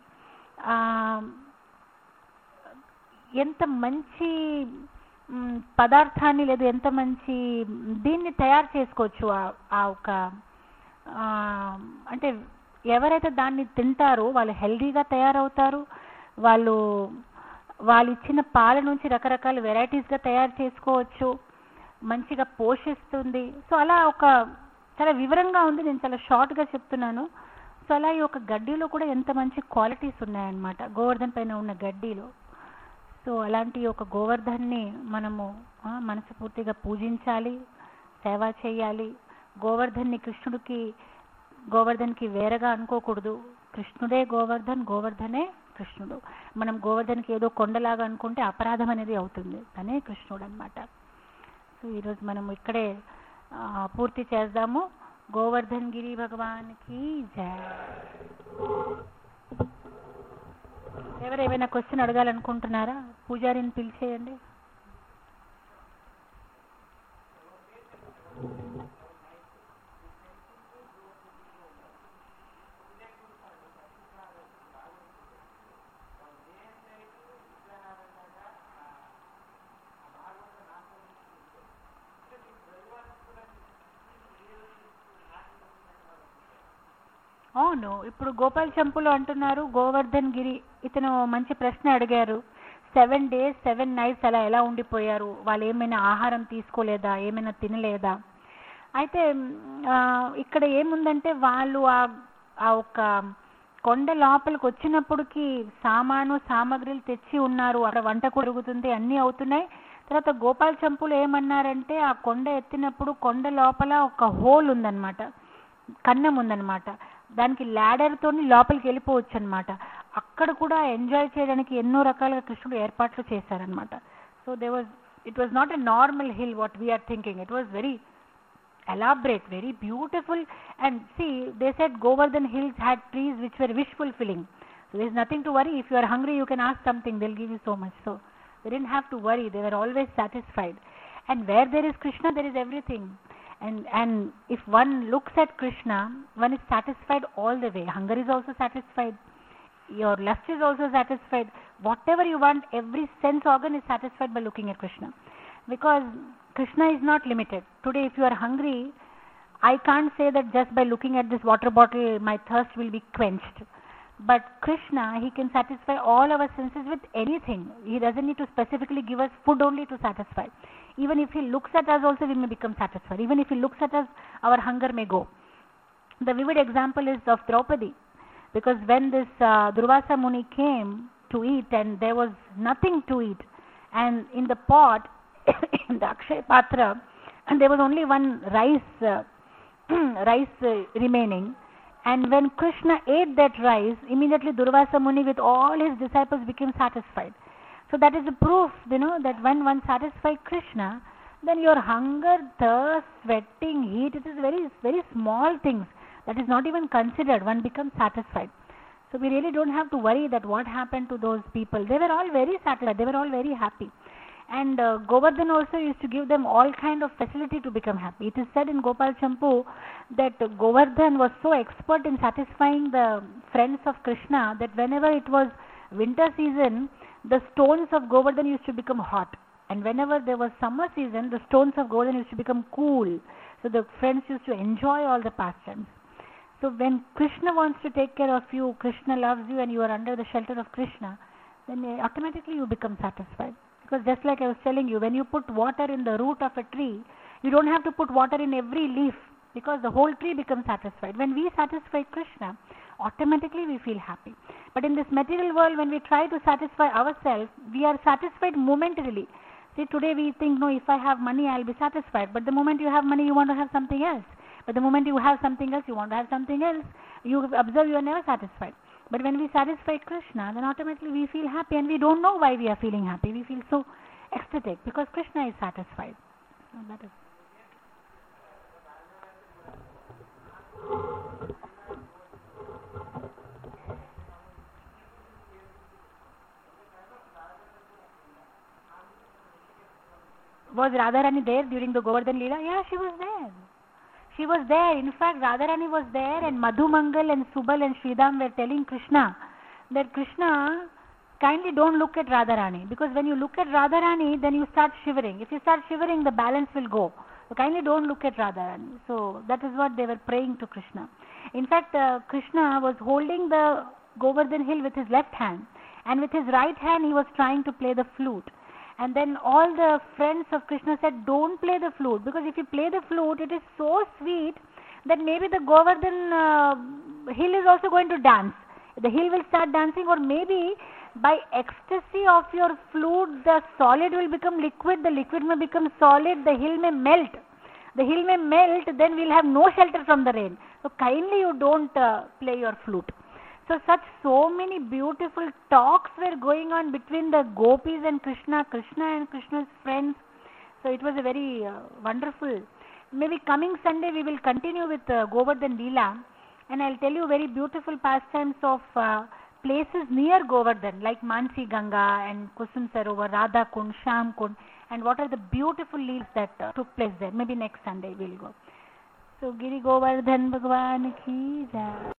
ఎంత మంచి పదార్థాన్ని లేదు ఎంత మంచి దీన్ని తయారు చేసుకోవచ్చు. ఆ ఒక అంటే ఎవరైతే దాన్ని తింటారో వాళ్ళు హెల్దీగా తయారవుతారు, వాళ్ళు ఇచ్చిన పాల నుంచి రకరకాల వెరైటీస్గా తయారు చేసుకోవచ్చు, మంచిగా పోషిస్తుంది. సో అలా ఒక చాలా వివరంగా ఉంది, నేను చాలా షార్ట్గా చెప్తున్నాను. సో అలా ఈ ఒక గడ్డిలో కూడా ఎంత మంచి క్వాలిటీస్ ఉన్నాయన్నమాట గోవర్ధన్ పైన ఉన్న గడ్డిలో. సో అలాంటి ఒక గోవర్ధన్ని మనము మనస్ఫూర్తిగా పూజించాలి, సేవ చేయాలి. గోవర్ధన్కి వేరేగా అనుకోకూడదు. కృష్ణుడే గోవర్ధన్, గోవర్ధనే కృష్ణుడు. మనం గోవర్ధన్కి ఏదో కొండలాగా అనుకుంటే అపరాధం అనేది అవుతుంది, తనే కృష్ణుడు అన్నమాట. సో ఈరోజు మనం ఇక్కడే పూర్తి చేద్దాము. గోవర్ధన్ గిరి భగవాన్కి జై. ఎవరేమైనా క్వశ్చన్ అడగాలనుకుంటున్నారా? పూజారిని పిలిచేయండి. అవును, ఇప్పుడు గోపాల్ చంపులు అంటున్నారు గోవర్ధన్ గిరి, ఇతను మంచి ప్రశ్న అడిగారు. 7 days 7 nights అలా ఎలా ఉండిపోయారు? వాళ్ళు ఏమైనా ఆహారం తీసుకోలేదా, ఏమైనా తినలేదా? అయితే ఇక్కడ ఏముందంటే వాళ్ళు ఆ ఒక కొండ లోపలికి వచ్చినప్పటికి సామాగ్రిలు తెచ్చి ఉన్నారు, అక్కడ వంట జరుగుతుంది, అన్నీ అవుతున్నాయి. తర్వాత గోపాల్ చంపులు ఏమన్నారంటే ఆ కొండ ఎత్తినప్పుడు కొండ లోపల ఒక హోల్ ఉందన్నమాట, కన్నం ఉందన్నమాట, దానికి ల్యాడర్తో లోపలికి వెళ్ళిపోవచ్చు అనమాట. అక్కడ కూడా ఎంజాయ్ చేయడానికి ఎన్నో రకాలుగా కృష్ణుడు ఏర్పాట్లు చేశారనమాట. So it was not a normal hill what we are thinking, it was very elaborate, very beautiful. And see, they said Govardhan hills had trees which were wish fulfilling. So there is nothing to worry. If you are hungry, you can ask something, they'll give you so much. So they didn't have to worry, they were always satisfied. And where there is Krishna, there is everything. And if one looks at Krishna, one is satisfied all the way. Hunger is also satisfied, your lust is also satisfied. Whatever you want, every sense organ is satisfied by looking at Krishna. Because Krishna is not limited. Today if you are hungry, I can't say that just by looking at this water bottle my thirst will be quenched. But Krishna, he can satisfy all our senses with anything. He doesn't need to specifically give us food only to satisfy. Even if he looks at us also, we may become satisfied. Even if he looks at us, our hunger may go. The vivid example is of Draupadi. Because when this Durvasa Muni came to eat and there was nothing to eat, and in the pot in the Akshay Patra, and there was only one rice remaining. And when Krishna ate that rice, immediately Durvasa Muni with all his disciples became satisfied. So that is the proof, that when one satisfies Krishna, then your hunger, thirst, sweating, heat, it is very, very small things that is not even considered. One becomes satisfied. So we really don't have to worry that what happened to those people. They were all very satisfied. They were all very happy. And Govardhan also used to give them all kind of facility to become happy. It is said in Gopal Champu that Govardhan was so expert in satisfying the friends of Krishna that whenever it was winter season, the stones of Govardhan used to become hot. And whenever there was summer season, the stones of Govardhan used to become cool. So the friends used to enjoy all the pastimes. So when Krishna wants to take care of you, Krishna loves you and you are under the shelter of Krishna, then automatically you become satisfied. Because just like I was telling you, when you put water in the root of a tree, you don't have to put water in every leaf because the whole tree becomes satisfied. When we satisfy Krishna, automatically we feel happy. But in this material world, when we try to satisfy ourselves, we are satisfied momentarily. See, today we think, no, if I have money, I'll be satisfied. But the moment you have money, you want to have something else. But the moment you have something else, you want to have something else. You observe you are never satisfied. But when we satisfy Krishna, then automatically we feel happy and we don't know why we are feeling happy. We feel so ecstatic because Krishna is satisfied. So that is. Was Radharani there during the Govardhan Leela? Yeah, she was there. She was there. In fact, Radharani was there, and Madhumangal and Subal and Sridham were telling Krishna that Krishna, kindly don't look at Radharani, because when you look at Radharani, then you start shivering. If you start shivering, the balance will go. So kindly don't look at Radharani. So that is what they were praying to Krishna. In fact, Krishna was holding the Govardhan hill with his left hand, and with his right hand he was trying to play the flute. And then all the friends of Krishna said, don't play the flute, because if you play the flute, it is so sweet that maybe the Govardhan hill is also going to dance. The hill will start dancing, or maybe by ecstasy of your flute, the solid will become liquid, the liquid may become solid, the hill may melt. The hill may melt, then we'll have no shelter from the rain. So kindly you don't play your flute. So many beautiful talks were going on between the gopis and Krishna, Krishna and Krishna's friends. So it was a very wonderful. Maybe coming Sunday we will continue with Govardhan Leela, and I'll tell you very beautiful pastimes of places near Govardhan like Mansi Ganga and Kusum Sarovar, Radha Kund, Sham Kund, and what are the beautiful leaves that took place there. Maybe next Sunday we'll go. So Giri Govardhan Bhagwan ki jai.